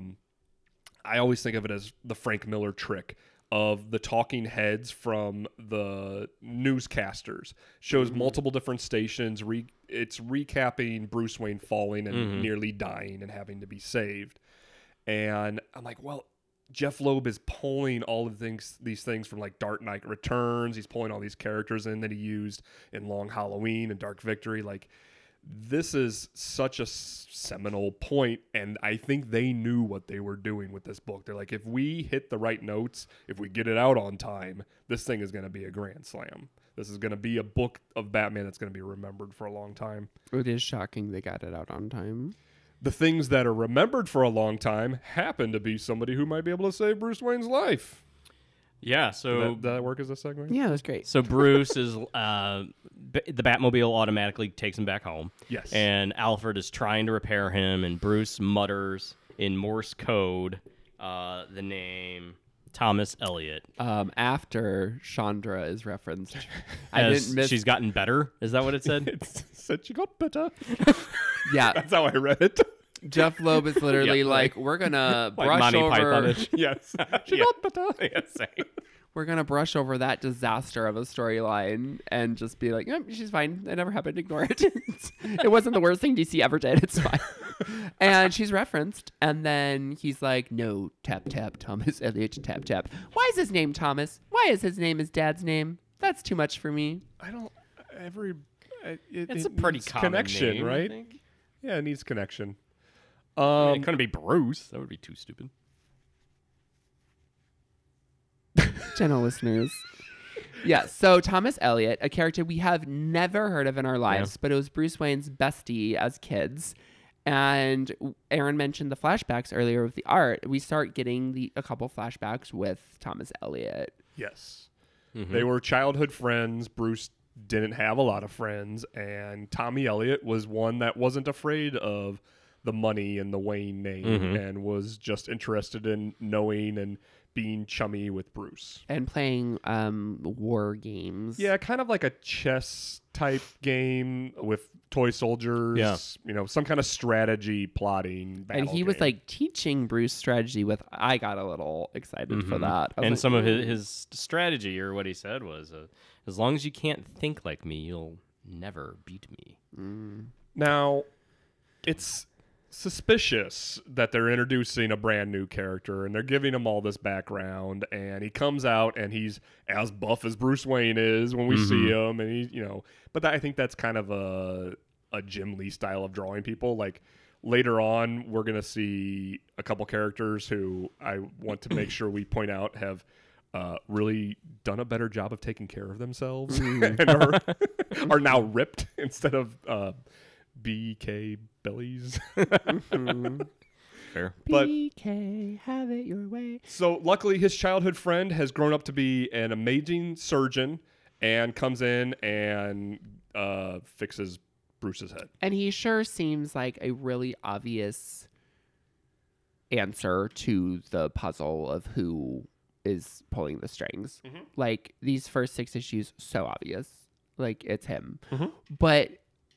I always think of it as the Frank Miller trick of the talking heads from the newscasters. Shows multiple different stations. It's recapping Bruce Wayne falling and nearly dying and having to be saved. And I'm like, well, Jeff Loeb is pulling all of these things from like Dark Knight Returns. He's pulling all these characters in that he used in Long Halloween and Dark Victory. Like, this is such a seminal point, and I think they knew what they were doing with this book. They're like, if we hit the right notes, if we get it out on time, this thing is going to be a grand slam. This is going to be a book of Batman that's going to be remembered for a long time. It is shocking they got it out on time. The things that are remembered for a long time happen to be somebody who might be able to save Bruce Wayne's life. Yeah, so Did that work as a segue? Yeah, it was great. So Bruce is the Batmobile automatically takes him back home. Yes. And Alfred is trying to repair him, and Bruce mutters in Morse code the name Thomas Elliot. After Chandra is referenced. She's gotten better. Is that what it said? It said she got better. Yeah. That's how I read it. Jeff Loeb is literally Yeah, like, we're gonna like brush Monty over. Python-ish. Yes. She Yeah. got better. Yeah, same. We're gonna brush over that disaster of a storyline and just be like, yep, she's fine. It never happened. Ignore it. It wasn't the worst thing DC ever did. It's fine. And she's referenced, and then he's like, no, tap tap, Thomas Elliot, tap tap. Why is his name Thomas? Why is his name his dad's name? That's too much for me. I don't. It's a pretty needs common connection, name, I right? think. Yeah, it needs connection. I mean, it couldn't be Bruce. That would be too stupid. Gentle listeners. Yeah, so Thomas Elliot, a character we have never heard of in our lives, but it was Bruce Wayne's bestie as kids. And Aaron mentioned the flashbacks earlier with the art. We start getting a couple flashbacks with Thomas Elliot. Yes. They were childhood friends. Bruce didn't have a lot of friends, and Tommy Elliot was one that wasn't afraid of the money and the Wayne name and was just interested in knowing and being chummy with Bruce. And playing war games. Yeah, kind of like a chess type game with toy soldiers. Yeah. You know, some kind of strategy plotting battle And he was game. like teaching Bruce strategy with, I got a little excited for that. I was And like, some of "Ooh." his strategy, or what he said, was, as long as you can't think like me, you'll never beat me. Now, it's suspicious that they're introducing a brand new character and they're giving him all this background, and he comes out and he's as buff as Bruce Wayne is when we see him, and he, but I think that's kind of a Jim Lee style of drawing people. Like later on, we're gonna see a couple characters who I want to make sure we point out have really done a better job of taking care of themselves and are now ripped instead of BK bellies. Fair. But BK, have it your way. so luckily his childhood friend has grown up to be an amazing surgeon and comes in and fixes Bruce's head. And he sure seems like a really obvious answer to the puzzle of who is pulling the strings. Like these first 6 issues, so obvious. Like it's him. But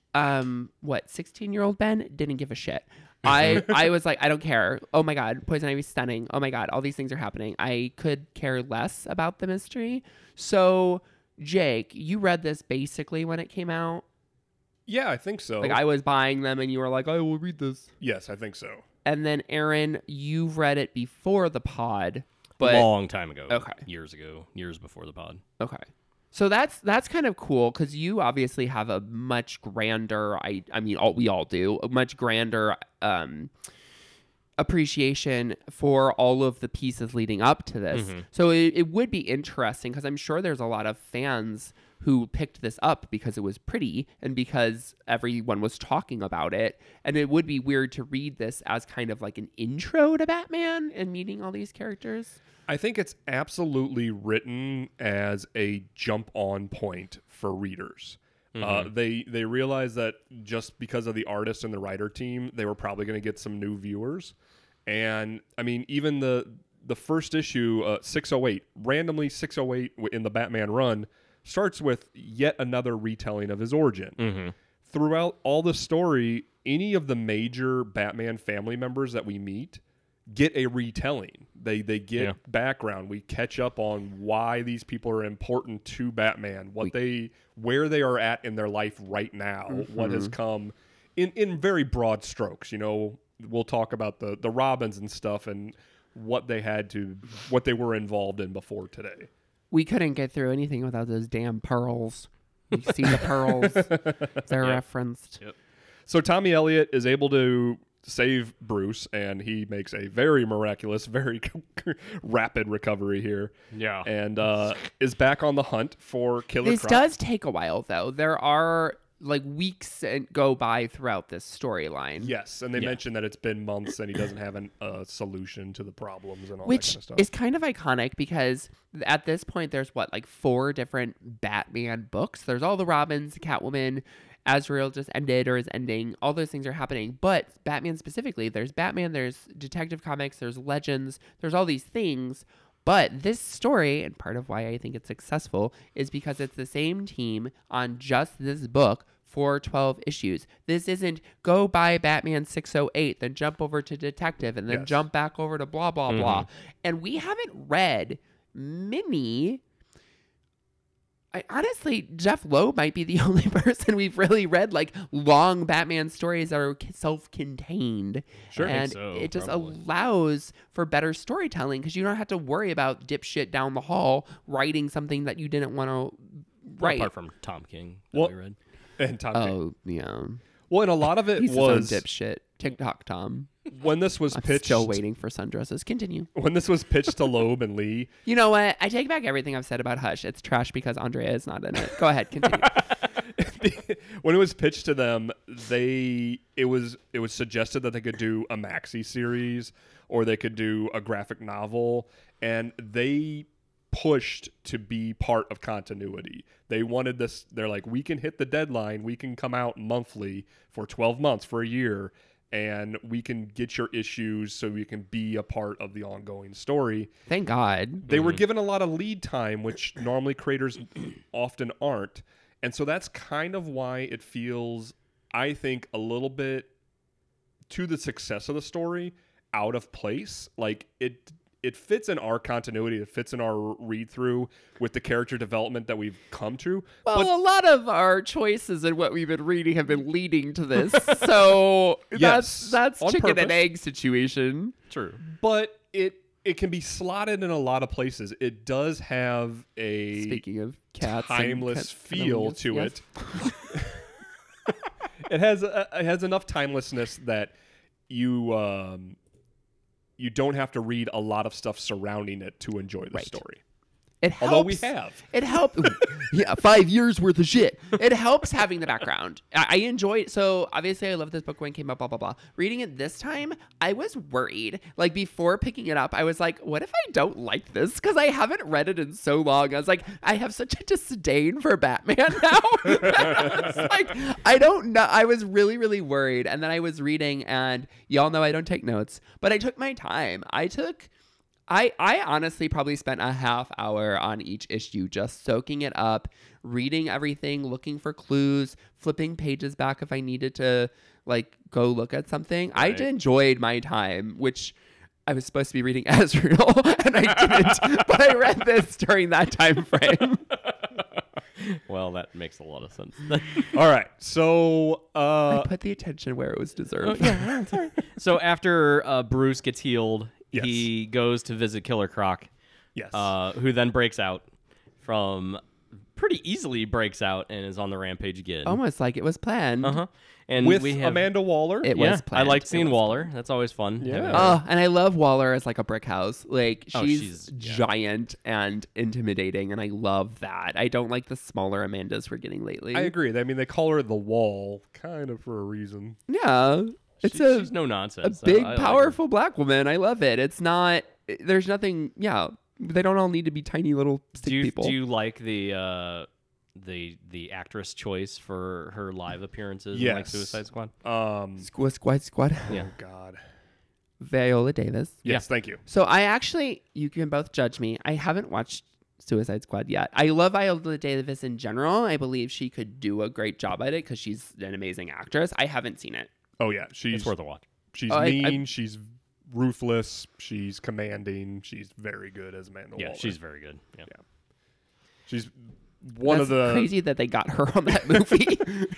16-year-old Ben didn't give a shit. I was like, I don't care. Oh my God, Poison Ivy's stunning. Oh my God, all these things are happening. I could care less about the mystery. So, Jake, you read this basically when it came out. Yeah, I think so. Like I was buying them and you were like, I will read this. Yes, I think so. And then Aaron, you've read it before the pod. But Long time ago. Okay. Years before the pod. okay. So that's kind of cool because you obviously have a much grander, I mean, we all do, a much grander appreciation for all of the pieces leading up to this. So it would be interesting because I'm sure there's a lot of fans who picked this up because it was pretty and because everyone was talking about it. And it would be weird to read this as kind of like an intro to Batman and meeting all these characters. I think it's absolutely written as a jump on point for readers. They realize that just because of the artist and the writer team, they were probably going to get some new viewers. And I mean, even the first issue, 608, randomly 608 in the Batman run, starts with yet another retelling of his origin. Throughout all the story, any of the major Batman family members that we meet get a retelling. They get background. We catch up on why these people are important to Batman, where they are at in their life right now, what has come in very broad strokes. We'll talk about the Robins and stuff and what they were involved in before today. We couldn't get through anything without those damn pearls. You see the pearls. They're referenced. So Tommy Elliot is able to save Bruce, and he makes a very miraculous, very rapid recovery here. Yeah. And is back on the hunt for Killer This Croc. does take a while, though. There are like weeks and go by throughout this storyline. Yes, and they mentioned that it's been months and he doesn't have a solution to the problems and all that Which kind of stuff. is kind of iconic because at this point there's 4 different Batman books. There's all the Robins, Catwoman, Azrael just ended or is ending. All those things are happening. But Batman specifically, there's Batman, there's Detective Comics, there's Legends, there's all these things. But this story, and part of why I think it's successful, is because it's the same team on just this book for 12 issues. This isn't go buy Batman 608, then jump over to Detective, and then jump back over to blah, blah, blah. And we haven't read many... honestly, Jeff Lowe might be the only person we've really read like long Batman stories that are self-contained. Sure. And so, it just probably. allows for better storytelling because you don't have to worry about dipshit down the hall writing something that you didn't want to write. Apart from Tom King that Well, we read. and Tom King. Oh, yeah. Well, and a lot of it He's was his own dipshit. TikTok Tom. when this was I'm pitched, still waiting for sundresses. Continue. when this was pitched to Loeb and Lee, You know what? I take back everything I've said about Hush. It's trash because Andrea is not in it. Go ahead, continue. when it was pitched to them, it was suggested that they could do a maxi series or they could do a graphic novel, and they pushed to be part of continuity. They wanted this. They're like, we can hit the deadline. We can come out monthly for 12 months, for a year, and we can get your issues so we can be a part of the ongoing story. Thank God. They were given a lot of lead time, which normally creators often aren't. And so that's kind of why it feels, I think, a little bit, to the success of the story, out of place. Like, it fits in our continuity. It fits in our read-through with the character development that we've come to. Well, But a lot of our choices and what we've been reading have been leading to this. So Yes, that's on chicken purpose. and egg situation. True. but it can be slotted in a lot of places. It does have a Speaking of cats, and timeless cat feel animals, to yes. it. It has enough timelessness that you don't have to read a lot of stuff surrounding it to enjoy the Right. story. It helps. Although we have. It helps. Yeah, 5 years worth of shit. It helps having the background. I enjoy it. So obviously I loved this book when it came out, blah, blah, blah. Reading it this time, I was worried. Like before picking it up, I was like, what if I don't like this? Because I haven't read it in so long. I was like, I have such a disdain for Batman now. It's like, I don't know. I was really, really worried. And then I was reading, and y'all know I don't take notes, but I took my time. I honestly probably spent a half hour on each issue just soaking it up, reading everything, looking for clues, flipping pages back if I needed to like go look at something. Right. I enjoyed my time, which I was supposed to be reading Azrael and I didn't, but I read this during that time frame. Well, that makes a lot of sense. All right. So I put the attention where it was deserved. So after Bruce gets healed, Yes. he goes to visit Killer Croc, yes. who then breaks out pretty easily breaks out and is on the rampage again. Almost like it was planned. Uh-huh. And With we have Amanda Waller. It yeah, was planned. I liked It seeing was Waller. That's always fun. Yeah. having her. Oh, and I love Waller as like a brick house. Like Oh, she's yeah. giant and intimidating, and I love that. I don't like the smaller Amandas we're getting lately. I agree. I mean, they call her the Wall kind of for a reason. Yeah, it's she's no a nonsense. big, I like her. powerful black woman. I love it. It's not. There's nothing. Yeah, they don't all need to be tiny little stick people. Do you like the actress choice for her live appearances in like Yes. Suicide Squad? Squad. Yeah. Oh God. Viola Davis. Yes. Thank you. So you can both judge me. I haven't watched Suicide Squad yet. I love Viola Davis in general. I believe she could do a great job at it because she's an amazing actress. I haven't seen it. Oh yeah. She's It's worth a watch. She's Oh, mean. She's ruthless. She's commanding. She's very good as Amanda Yeah, Waller. she's very good. Yeah. She's one of That's the crazy that they got her on that movie.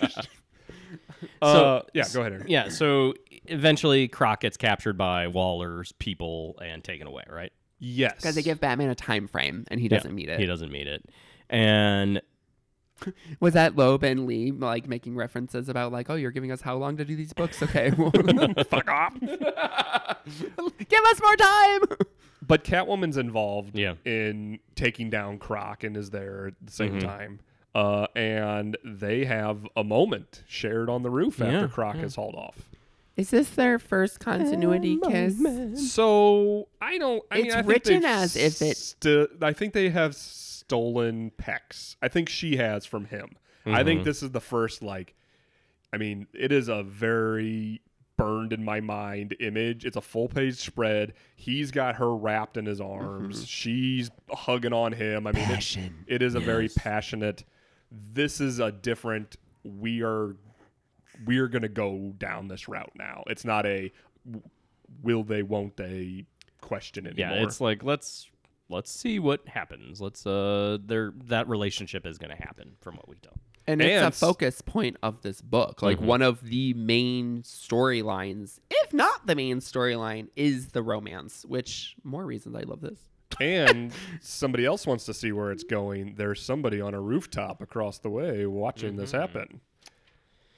yeah. Go ahead, Aaron. Yeah, so eventually Croc gets captured by Waller's people and taken away, right? Yes. Because they give Batman a time frame and he doesn't meet it. He doesn't meet it. And Was that Loeb and Lee like making references about like, oh, you're giving us how long to do these books? Okay, fuck off. give us more time. But Catwoman's involved Yeah. in taking down Croc and is there at the same Mm-hmm. time. And they have a moment shared on the roof after Yeah, Croc is hauled off. Is this their first continuity kiss? So I don't. I mean, It's I think written they've as if it- I think they have stolen Pecs. I think she has from him. I think this is the first like. I mean, it is a very burned in my mind image. It's a full page spread. He's got her wrapped in his arms. She's hugging on him. I mean, Passion. it is a very passionate. This is a different. We're going to go down this route now. It's not a will they, won't they question anymore. yeah, it's like let's see what happens. That relationship is going to happen from what we know. And it's And a focus point of this book. Like one of the main storylines, if not the main storyline, is the romance, which more reasons I love this. and somebody else wants to see where it's going. There's somebody on a rooftop across the way watching this happen.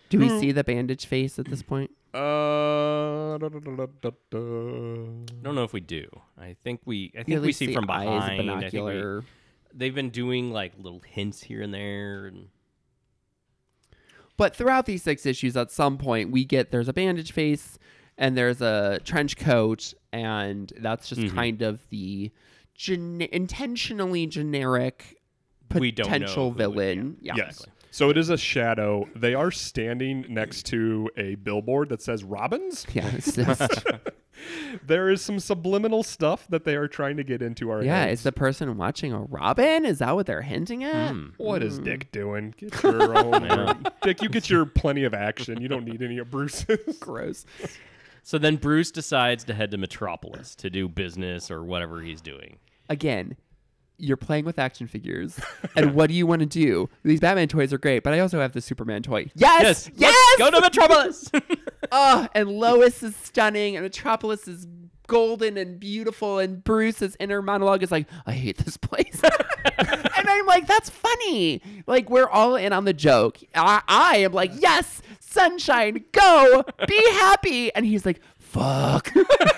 Do we see the bandage face at this point? I I don't know if we do. I think we You at we least see from eyes, behind. I think binocular. they've been doing like little hints here and there. And But throughout these 6 issues, at some point, there's a bandage face and there's a trench coat, and that's just kind of the intentionally generic We don't know potential who it- villain. yeah, Yeah. Yes. So it is a shadow. They are standing next to a billboard that says Robbins. Yeah, it's just, There is some subliminal stuff that they are trying to get into our yeah. heads. Is the person watching a Robin? Is that what they're hinting at? What is Dick doing? Get your own. Dick, you get your plenty of action. You don't need any of Bruce's. Gross. So then Bruce decides to head to Metropolis to do business or whatever he's doing. Again, you're playing with action figures, and what do you want to do? These Batman toys are great, but I also have the Superman toy. Yes, yes. Let's go to Metropolis. And Lois is stunning, and Metropolis is golden and beautiful, and Bruce's inner monologue is like, I hate this place. And I'm like, that's funny. Like, we're all in on the joke. I am like, yes, sunshine, go, be happy. And he's like, fuck.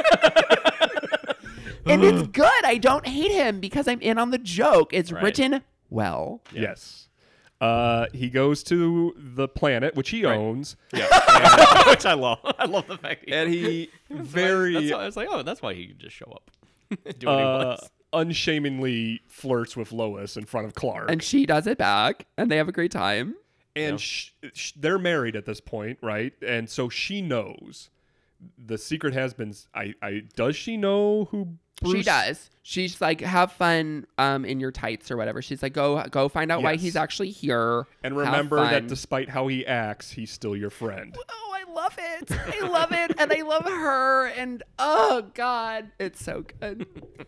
And it's good. I don't hate him because I'm in on the joke. It's Right. written well. Yes. He goes to the planet, which he owns. Which I love. I love the fact. And he That's very why I was like, oh, that's why he could just show up. Do what he wants. unshamingly flirts with Lois in front of Clark. And she does it back, and they have a great time. And they're married at this point, right? And so she knows. The secret has been. Does she know who Bruce? She does. She's like, have fun in your tights or whatever. She's like, go find out why Yes. he's actually here. And Have remember fun. that despite how he acts, he's still your friend. Oh, I love it. I love it. And I love her. And oh, God. It's so good.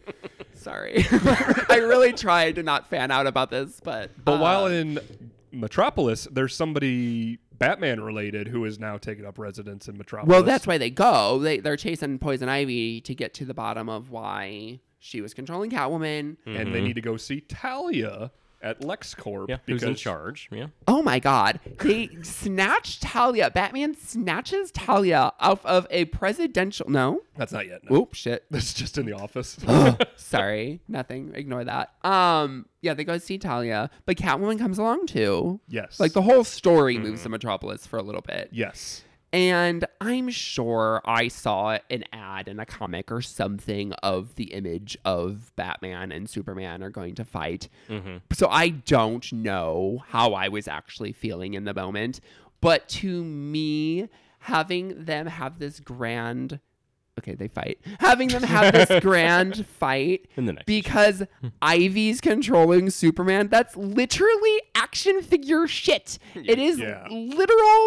Sorry. I really tried to not fan out about this, but. But while in Metropolis, there's somebody Batman related who is now taking up residence in Metropolis. Well, that's why they go. They're chasing Poison Ivy to get to the bottom of why she was controlling Catwoman. And they need to go see Talia at LexCorp. Yeah, because who's in charge? Yeah. Oh my God. They snatched Talia. Batman snatches Talia out of a presidential. No? That's not yet. No. Oop, shit. That's just in the office. Sorry. Nothing. Ignore that. Yeah, they go see Talia, but Catwoman comes along too. Yes. Like the whole story moves to Metropolis for a little bit. Yes. And I'm sure I saw an ad in a comic or something of the image of Batman and Superman are going to fight. So I don't know how I was actually feeling in the moment. But to me, having them have this grand... Okay, they fight. Having them have this grand fight In the next because Ivy's controlling Superman, that's literally action figure shit. It is Yeah. literal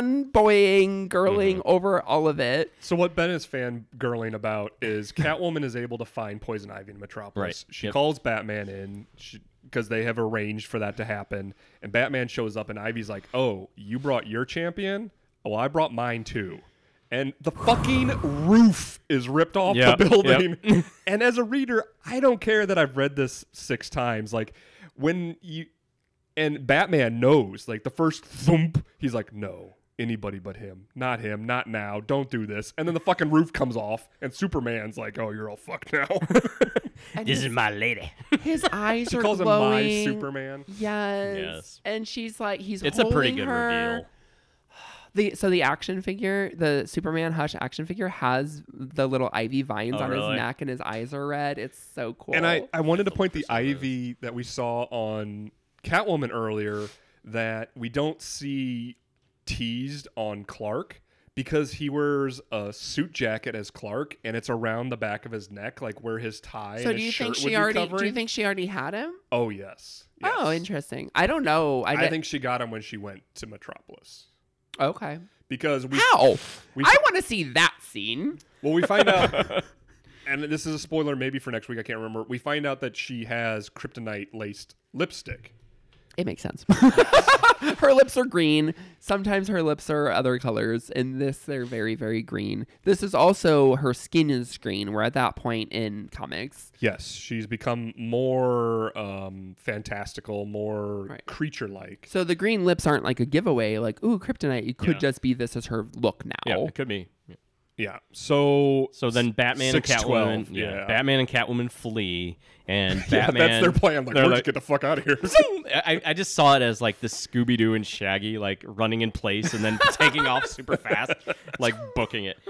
fanboying, girling over all of it. So what Ben is fangirling about is Catwoman is able to find Poison Ivy in Metropolis. Right. She Yep. calls Batman in because they have arranged for that to happen. And Batman shows up and Ivy's like, oh, you brought your champion? Oh, I brought mine too. And the fucking roof is ripped off Yep, the building. And as a reader, I don't care that I've read this 6 times. Like when you... And Batman knows, like the first thump, he's like, no, anybody but him. Not him, not now, don't do this. And then the fucking roof comes off and Superman's like, oh, you're all fucked now. And This is my lady. his eyes She are calls glowing. him my Superman. Yes. Yes. And she's like, he's It's a pretty holding good her. reveal. So the action figure, the Superman Hush action figure has the little ivy vines Oh, on really? his neck and his eyes are red. It's so cool. And I wanted to point the personas. ivy that we saw on Catwoman earlier that we don't see teased on Clark because he wears a suit jacket as Clark and it's around the back of his neck, like where his tie So and do his you shirt think would she be already? covering. Do you think she already had him? Oh, yes. Oh, Yes. interesting. I don't know. I think she got him when she went to Metropolis. Okay. Because we How? we- I want to see that scene. well, we find out, and this is a spoiler maybe for next week. I can't remember. We find out that she has kryptonite laced lipstick. It makes sense. Her lips are green, Sometimes her lips are other colors. In this, they're very, very green. This is also her skin is green. We're at that point in comics. Yes, she's become more fantastical, more creature-like. So the green lips aren't like a giveaway, like, ooh, kryptonite. It could just be this is her look now. Yeah, it could be. Yeah. Yeah. So then Batman and 612, Catwoman, Batman and Catwoman flee, and yeah, Batman. that's their plan. Like, we're just get the fuck out of here. I just saw it as like the Scooby-Doo and Shaggy like running in place and then taking off super fast, like booking it.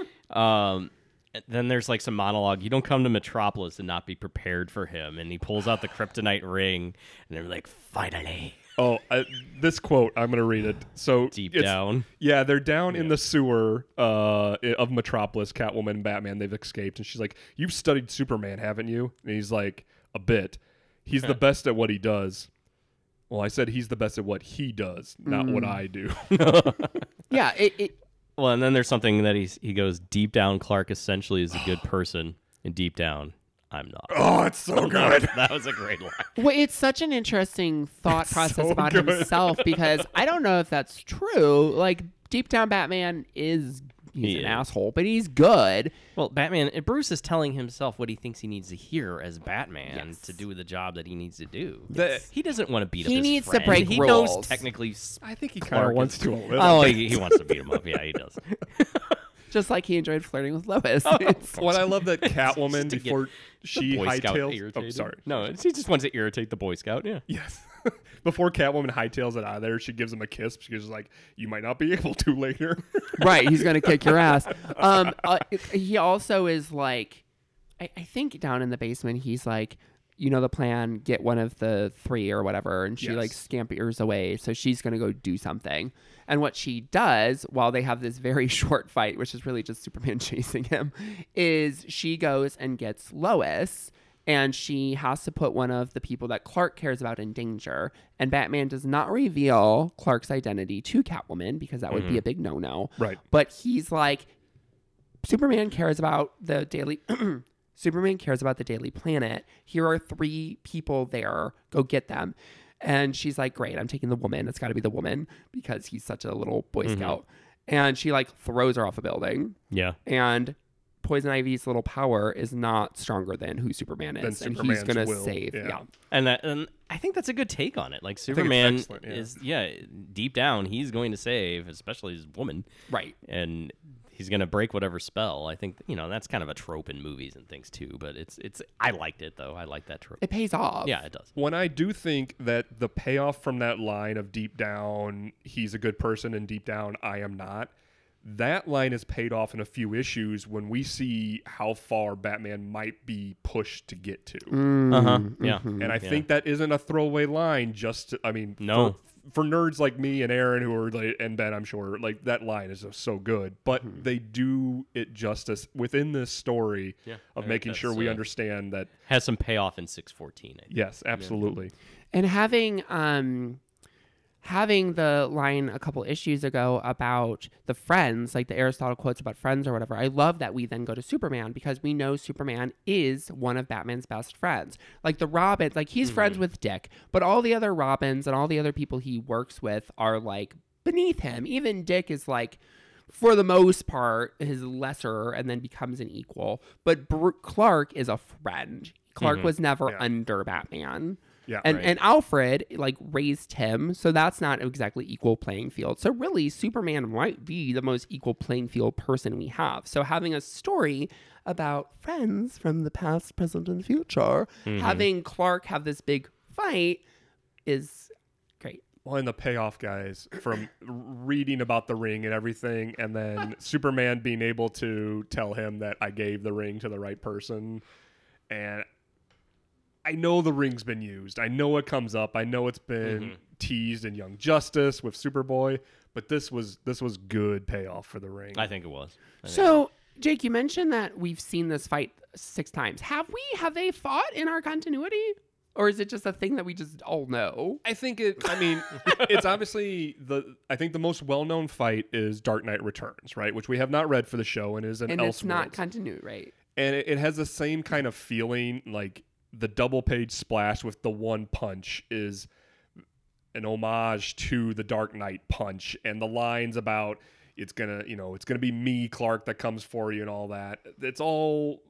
Then there's like some monologue. You don't come to Metropolis and not be prepared for him. And he pulls out the kryptonite ring, and they're like, finally. Oh, this quote, I'm going to read it. So Deep down. Yeah, they're down in the sewer of Metropolis, Catwoman and Batman. They've escaped. And she's like, you've studied Superman, haven't you? And he's like, a bit. He's the best at what he does. Well, I said he's the best at what he does, not what I do. Yeah, Well, and then there's something that he goes, deep down, Clark essentially is a good person. And deep down, I'm not. Oh, it's so good. That was a great line. well, it's such an interesting thought process so about good. himself because I don't know if that's true. Like, deep down, Batman he's an asshole, but he's good. Well, Bruce is telling himself what he thinks he needs to hear as Batman to do the job that he needs to do. He doesn't want to beat up his friend. He needs to break he rules. knows technically. I think he kind Clark of wants is- to a little. Oh, he wants to beat him up. Yeah, he does. Just like he enjoyed flirting with Lois. What I love that Catwoman, Just to get before she Boy Scout hightails... Oh, irritated. sorry. No, he just wants to irritate the Boy Scout. Yeah. Yes. Before Catwoman hightails it out of there, she gives him a kiss. She's like, you might not be able to later. Right, he's gonna kick your ass. He also is like, I think down in the basement, he's like, you know the plan, get one of the three or whatever, and she like scampers away, so she's gonna go do something. And what she does while they have this very short fight, which is really just Superman chasing him, is she goes and gets Lois. And she has to put one of the people that Clark cares about in danger. And Batman does not reveal Clark's identity to Catwoman because that would be a big no-no. Right. But he's like, Superman cares about the Daily Superman cares about the Daily Planet. Here are 3 people there. Go get them. And she's like, great, I'm taking the woman. It's got to be the woman because he's such a little Boy Scout. And she like throws her off a building. Yeah. And Poison Ivy's little power is not stronger than who Superman is, and he's gonna save. Yeah. And I think that's a good take on it. Like think it's Superman excellent, is deep down he's going to save, especially his woman, Right. and he's going to break whatever spell. I think that's kind of a trope in movies and things too. But it's I liked it though. I like that trope. It pays off. Yeah, it does. When I do think that the payoff from that line of deep down, he's a good person, and deep down, I am not, that line is paid off in a few issues when we see how far Batman might be pushed to get to. Yeah. And I think that isn't a throwaway line. No. For nerds like me and Aaron, who are like, and Ben, I'm sure, like that line is just so good. But they do it justice within this story of making sure we understand that has some payoff in 614. I think. yes, absolutely. And having the line a couple issues ago about the friends, like the Aristotle quotes about friends or whatever, I love that we then go to Superman because we know Superman is one of Batman's best friends. Like the Robin, like he's friends with Dick, but all the other Robins and all the other people he works with are like beneath him. Even Dick is like, for the most part, his lesser and then becomes an equal. But Clark is a friend. Clark was never under Batman. Yeah, And Alfred like raised him, so that's not exactly equal playing field. So really, Superman might be the most equal playing field person we have. So having a story about friends from the past, present, and future, having Clark have this big fight is great. Well, and the payoff, guys, from reading about the ring and everything, and then Superman being able to tell him that I gave the ring to the right person, and I know the ring's been used. I know it comes up. I know it's been teased in Young Justice with Superboy, but this was good payoff for the ring. I think it was. So, Jake, you mentioned that we've seen this fight 6 times. Have they fought in our continuity? Or is it just a thing that we just all know? I think it's obviously I think the most well-known fight is Dark Knight Returns, right? Which we have not read for the show and is an And it's not Elseworlds. continuity, right? And it has the same kind of feeling, like the double page splash with the one punch is an homage to the Dark Knight punch, and the lines about it's gonna be me, Clark, that comes for you and all that. It's all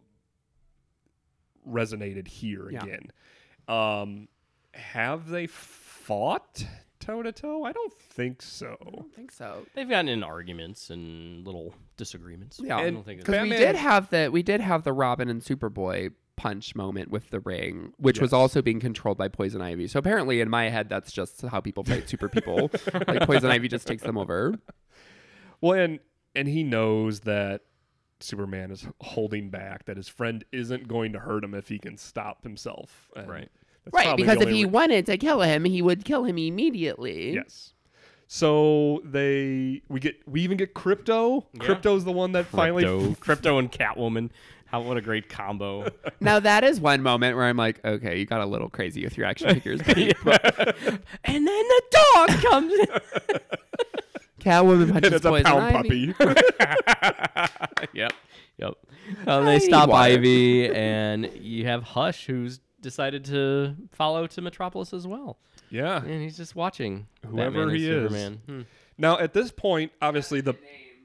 resonated here Yeah. again. Have they fought toe to toe? I don't think so. I don't think so. They've gotten in arguments and little disagreements. Yeah, I don't think because we Batman- did have the Robin and Superboy punch moment with the ring, which was Yes. also being controlled by Poison Ivy. So apparently, in my head, that's just how people fight super people. Like Poison Ivy just takes them over. Well, and he knows that Superman is holding back, that his friend isn't going to hurt him if he can stop himself. And Right. that's Right, probably because the if only he wanted to kill him, he would kill him immediately. Yes. So we even get Crypto. Yeah. Crypto's the one that finally Crypto and Catwoman. What a great combo. Now that is one moment where I'm like, okay, you got a little crazy with your action figures. buddy. And then the dog comes in. Catwoman and punches it's a Poison pound Ivy. Yep. Yep. They Hey, stop what? Ivy, and you have Hush, who's decided to follow to Metropolis as well. Yeah. And he's just watching Whoever Batman and he is. Superman. Now at this point, obviously the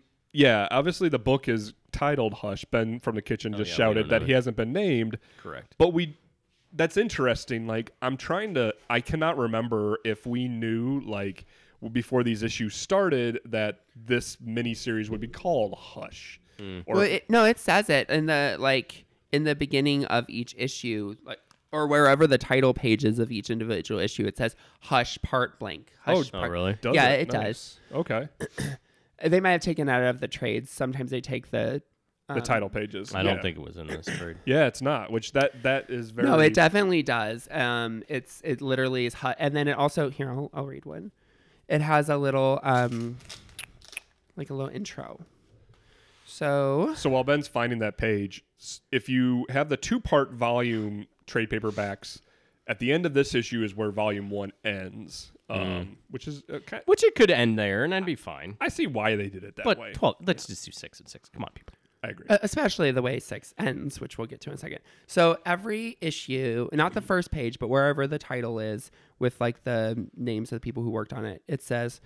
book is titled Hush. Ben from the kitchen just yeah, we shouted don't that know he it. hasn't been named. Correct. But that's interesting. Like I cannot remember if we knew like before these issues started that this miniseries would be called Hush. Or Well, it says it in the beginning of each issue, or wherever the title pages of each individual issue. It says "Hush Part Blank." Hush Oh, part. really? does yeah, it? it Nice. Okay. They might have taken it out of the trades. Sometimes they take the. The title pages. I don't think it was in this trade. Yeah, it's not. Which that is very. No, it definitely does. It literally is hot, and then it also here I'll read one. It has a little like a little intro. So So while Ben's finding that page, if you have the 2-part volume trade paperbacks, at the end of this issue is where volume 1 ends, which is Which it could end there, and that'd be fine. I see why they did it that But way. 12, let's just do 6 and 6. Come on, people. I agree. especially the way 6 ends, which we'll get to in a second. So every issue, not the first page, but wherever the title is with like the names of the people who worked on it, it says,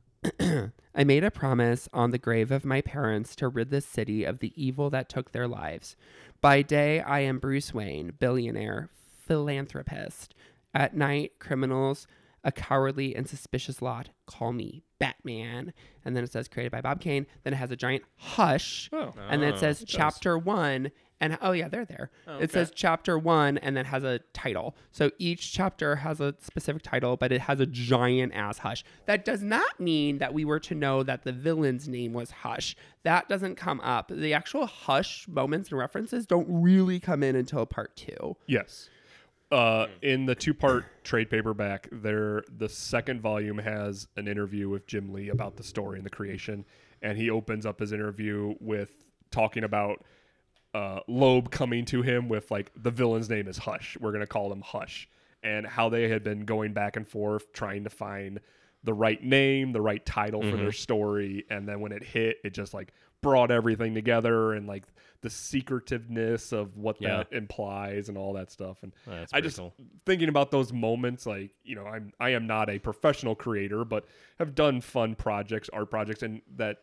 I made a promise on the grave of my parents to rid this city of the evil that took their lives. By day, I am Bruce Wayne, billionaire, philanthropist. At night, criminals, a cowardly and suspicious lot, call me Batman. And then it says created by Bob Kane. Then it has a giant hush. Oh. And then it says chapter 1. And oh yeah, they're there. It says chapter 1 and then has a title. So each chapter has a specific title, but it has a giant ass hush. That does not mean that we were to know that the villain's name was Hush. That doesn't come up. The actual Hush moments and references don't really come in until part 2. Yes. In the 2-part trade paperback, the second volume has an interview with Jim Lee about the story and the creation, and he opens up his interview with talking about Loeb coming to him with like the villain's name is Hush. We're gonna call him Hush, and how they had been going back and forth trying to find the right name, the right title for their story, and then when it hit, it just like brought everything together and like the secretiveness of what that implies and all that stuff. And That's I pretty just cool. thinking about those moments, like, you know, I am not a professional creator, but have done fun projects, art projects, and that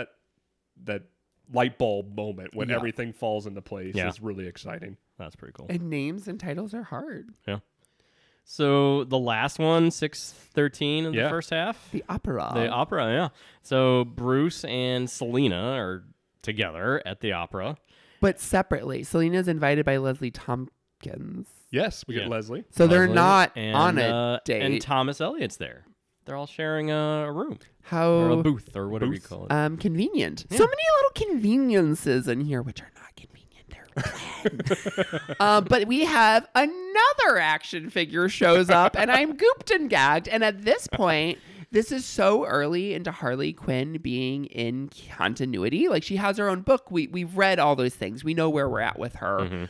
light bulb moment when everything falls into place is really exciting. That's pretty cool. And names and titles are hard. Yeah. So the last one, 613 of the Yeah. first half. The opera. The opera, yeah. So Bruce and Selena are together at the opera. But separately. Selena's invited by Leslie Tompkins. Yes, we Yeah. get Leslie. So they're Leslie not and, on a date. And Thomas Elliott's there. They're all sharing a room or a How booth or whatever you call it. convenient. So many little conveniences in here, which are not convenient. They're planned. But we have another action figure shows up, and I'm gooped and gagged. And at this point, this is so early into Harley Quinn being in continuity. Like, she has her own book. We've read all those things. We know where we're at with her.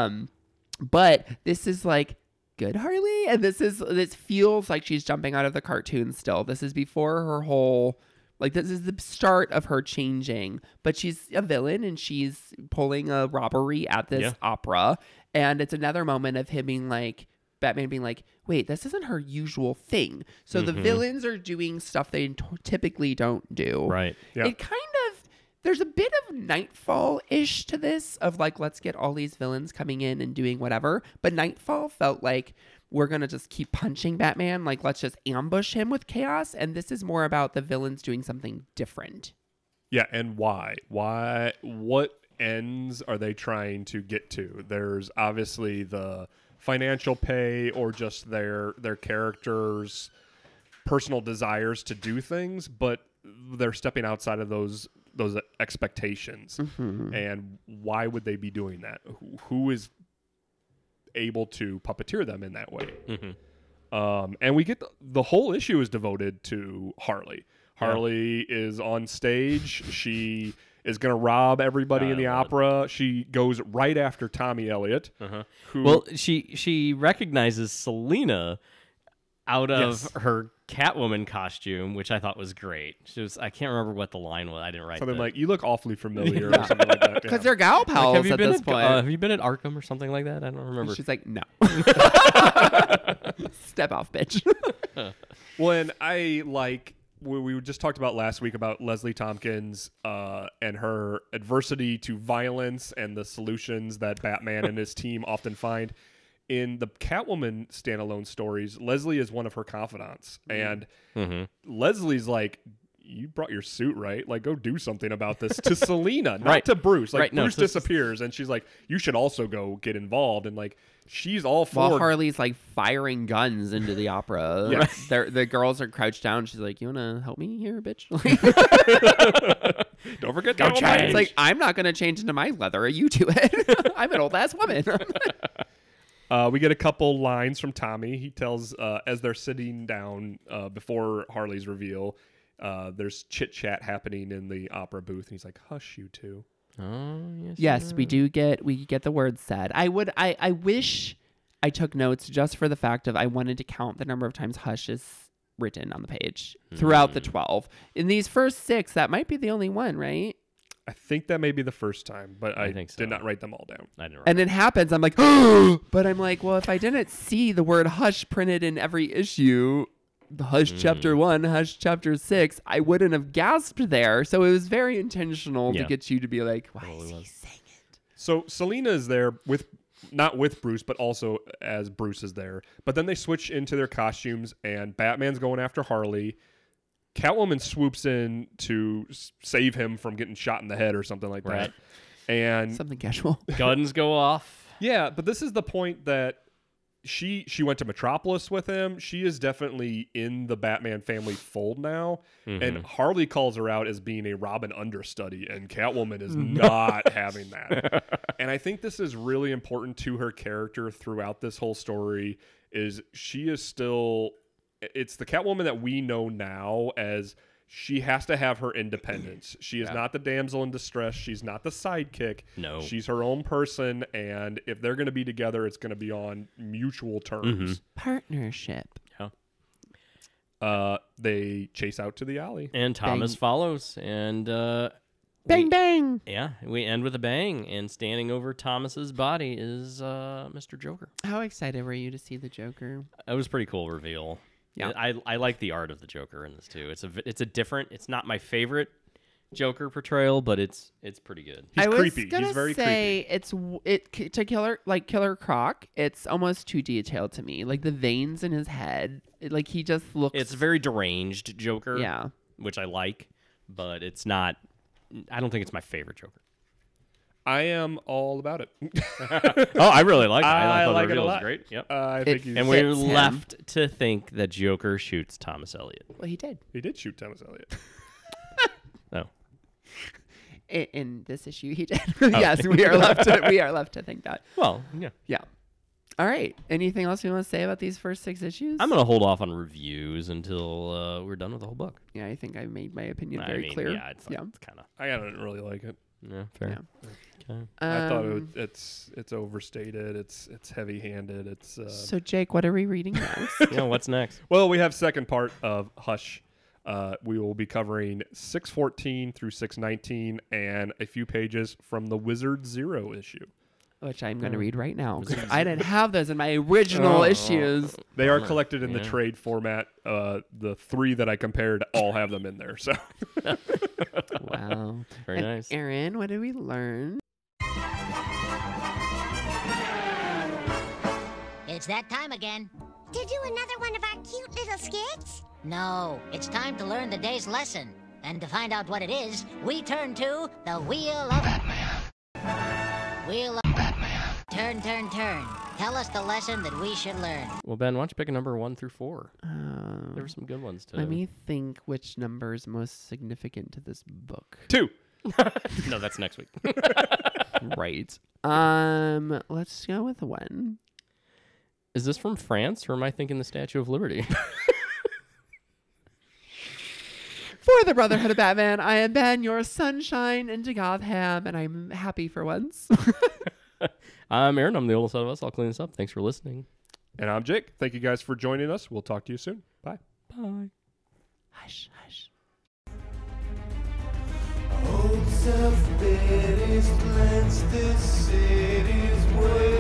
But this is like good Harley, and this feels like she's jumping out of the cartoon still. This is before her whole, like, this is the start of her changing, but she's a villain and she's pulling a robbery at this opera. And it's another moment of him being like, Batman being like, wait, this isn't her usual thing. So the villains are doing stuff they typically don't do. Right. Yeah. It kind of, there's a bit of Nightfall-ish to this of like, let's get all these villains coming in and doing whatever. But Nightfall felt like we're going to just keep punching Batman. Like, let's just ambush him with chaos. And this is more about the villains doing something different. Yeah, and why? Why? What ends are they trying to get to? There's obviously the financial pay or just their characters' personal desires to do things, but they're stepping outside of those expectations. And why would they be doing that? Who is able to puppeteer them in that way? And we get the whole issue is devoted to Harley. Harley is on stage. She is going to rob everybody in the opera. She goes right after Tommy Elliott. Who, Well, she recognizes Selena out of her Catwoman costume, which I thought was great. She was, I can't remember what the line was. I didn't write something that. like, you look awfully familiar or something like that. Because Yeah. they're gal pals have you at been this at, point. have you been at Arkham or something like that? I don't remember. And she's like, no. Step off, bitch. When I like, we just talked about last week about Leslie Tompkins and her adversity to violence and the solutions that Batman and his team often find. In the Catwoman standalone stories, Leslie is one of her confidants. And Leslie's like, you brought your suit, right? Like, go do something about this to Selena, not Right. to Bruce. Like, Right, no, Bruce so- disappears, and she's like, you should also go get involved. And, like, she's all for While Harley's like firing guns into the opera. Yes. The girls are crouched down. She's like, you want to help me here, bitch? Don't forget Go that. change. It's like, I'm not going to change into my leather. You do it. I'm an old ass woman. We get a couple lines from Tommy. He tells, as they're sitting down before Harley's reveal, there's chit chat happening in the opera booth, and he's like, "Hush, you two." Oh, Yes, we get the words said. I wish I took notes just for the fact of I wanted to count the number of times "hush" is written on the page throughout the 12. In these first 6, that might be the only one, right? I think that may be the first time, but I think so. did not write them all down. I didn't. And it happens. I'm like, oh, but I'm like, well, if I didn't see the word "hush" printed in every issue, the "hush" chapter 1, "hush" chapter 6, I wouldn't have gasped there. So it was very intentional to Yeah. get you to be like, why is he saying it? So Selena is there not with Bruce, but also as Bruce is there. But then they switch into their costumes, and Batman's going after Harley. Catwoman swoops in to save him from getting shot in the head or something like Right. that. And Something casual. Guns go off. yeah, but this is the point that she went to Metropolis with him. She is definitely in the Batman family fold now. And Harley calls her out as being a Robin understudy, and Catwoman is not having that. And I think this is really important to her character throughout this whole story is she is still, it's the Catwoman that we know now as she has to have her independence. She is not the damsel in distress. She's not the sidekick. No. She's her own person, and if they're going to be together, it's going to be on mutual terms. Partnership. Yeah. They chase out to the alley. And Thomas follows, and Bang, bang. yeah, we end with a bang. And standing over Thomas's body is Mr. Joker. How excited were you to see the Joker? It was a pretty cool reveal. Yeah. I like the art of the Joker in this too. It's a different. It's not my favorite Joker portrayal, but it's pretty good. He's I was creepy. gonna He's very say creepy. to Killer Croc. It's almost too detailed to me. Like the veins in his head. Like he just looks. It's a very deranged Joker. Yeah. which I like, but it's not. I don't think it's my favorite Joker. I am all about it. Oh, I really like it. I thought the like it a reveal was lot. great. Yep. I think he's, And we're fits him. left to think that Joker shoots Thomas Elliott. Well, he did. he did shoot Thomas Elliott. No. In this issue, he did. Yes, we are left to think that. Well, yeah. Yeah. All right. Anything else you want to say about these first 6 issues? I'm going to hold off on reviews until we're done with the whole book. Yeah, I think I made my opinion I very mean, clear. Yeah, it's kind of. I didn't really like it. Yeah, fair. Yeah. Okay. I thought it's overstated. It's heavy-handed. It's So, Jake, what are we reading next? Yeah, what's next? well, we have second part of Hush. We will be covering 614 through 619 and a few pages from the Wizard Zero issue. which I'm going to read right now because I didn't have those in my original issues. They are collected in the Yeah. trade format. The 3 that I compared all have them in there. So Wow. Very nice. Aaron, what did we learn? It's that time again. To do another one of our cute little skits? No, it's time to learn the day's lesson. And to find out what it is, we turn to the Wheel of Batman. Wheel of Batman. Turn, turn, turn. Tell us the lesson that we should learn. Well, Ben, why don't you pick a number 1 through 4? There were some good ones today. Let me think which number is most significant to this book. 2. No, that's next week. Right. Let's go with 1. Is this from France, or am I thinking the Statue of Liberty? For the Brotherhood of Batman, I am Ben, your sunshine into Gotham, and I'm happy for once. I'm Aaron. I'm the oldest out of us. I'll clean this up. Thanks for listening. And I'm Jake. Thank you guys for joining us. We'll talk to you soon. Bye. Bye. Hush, hush. Old self-bed is plants, this city's way.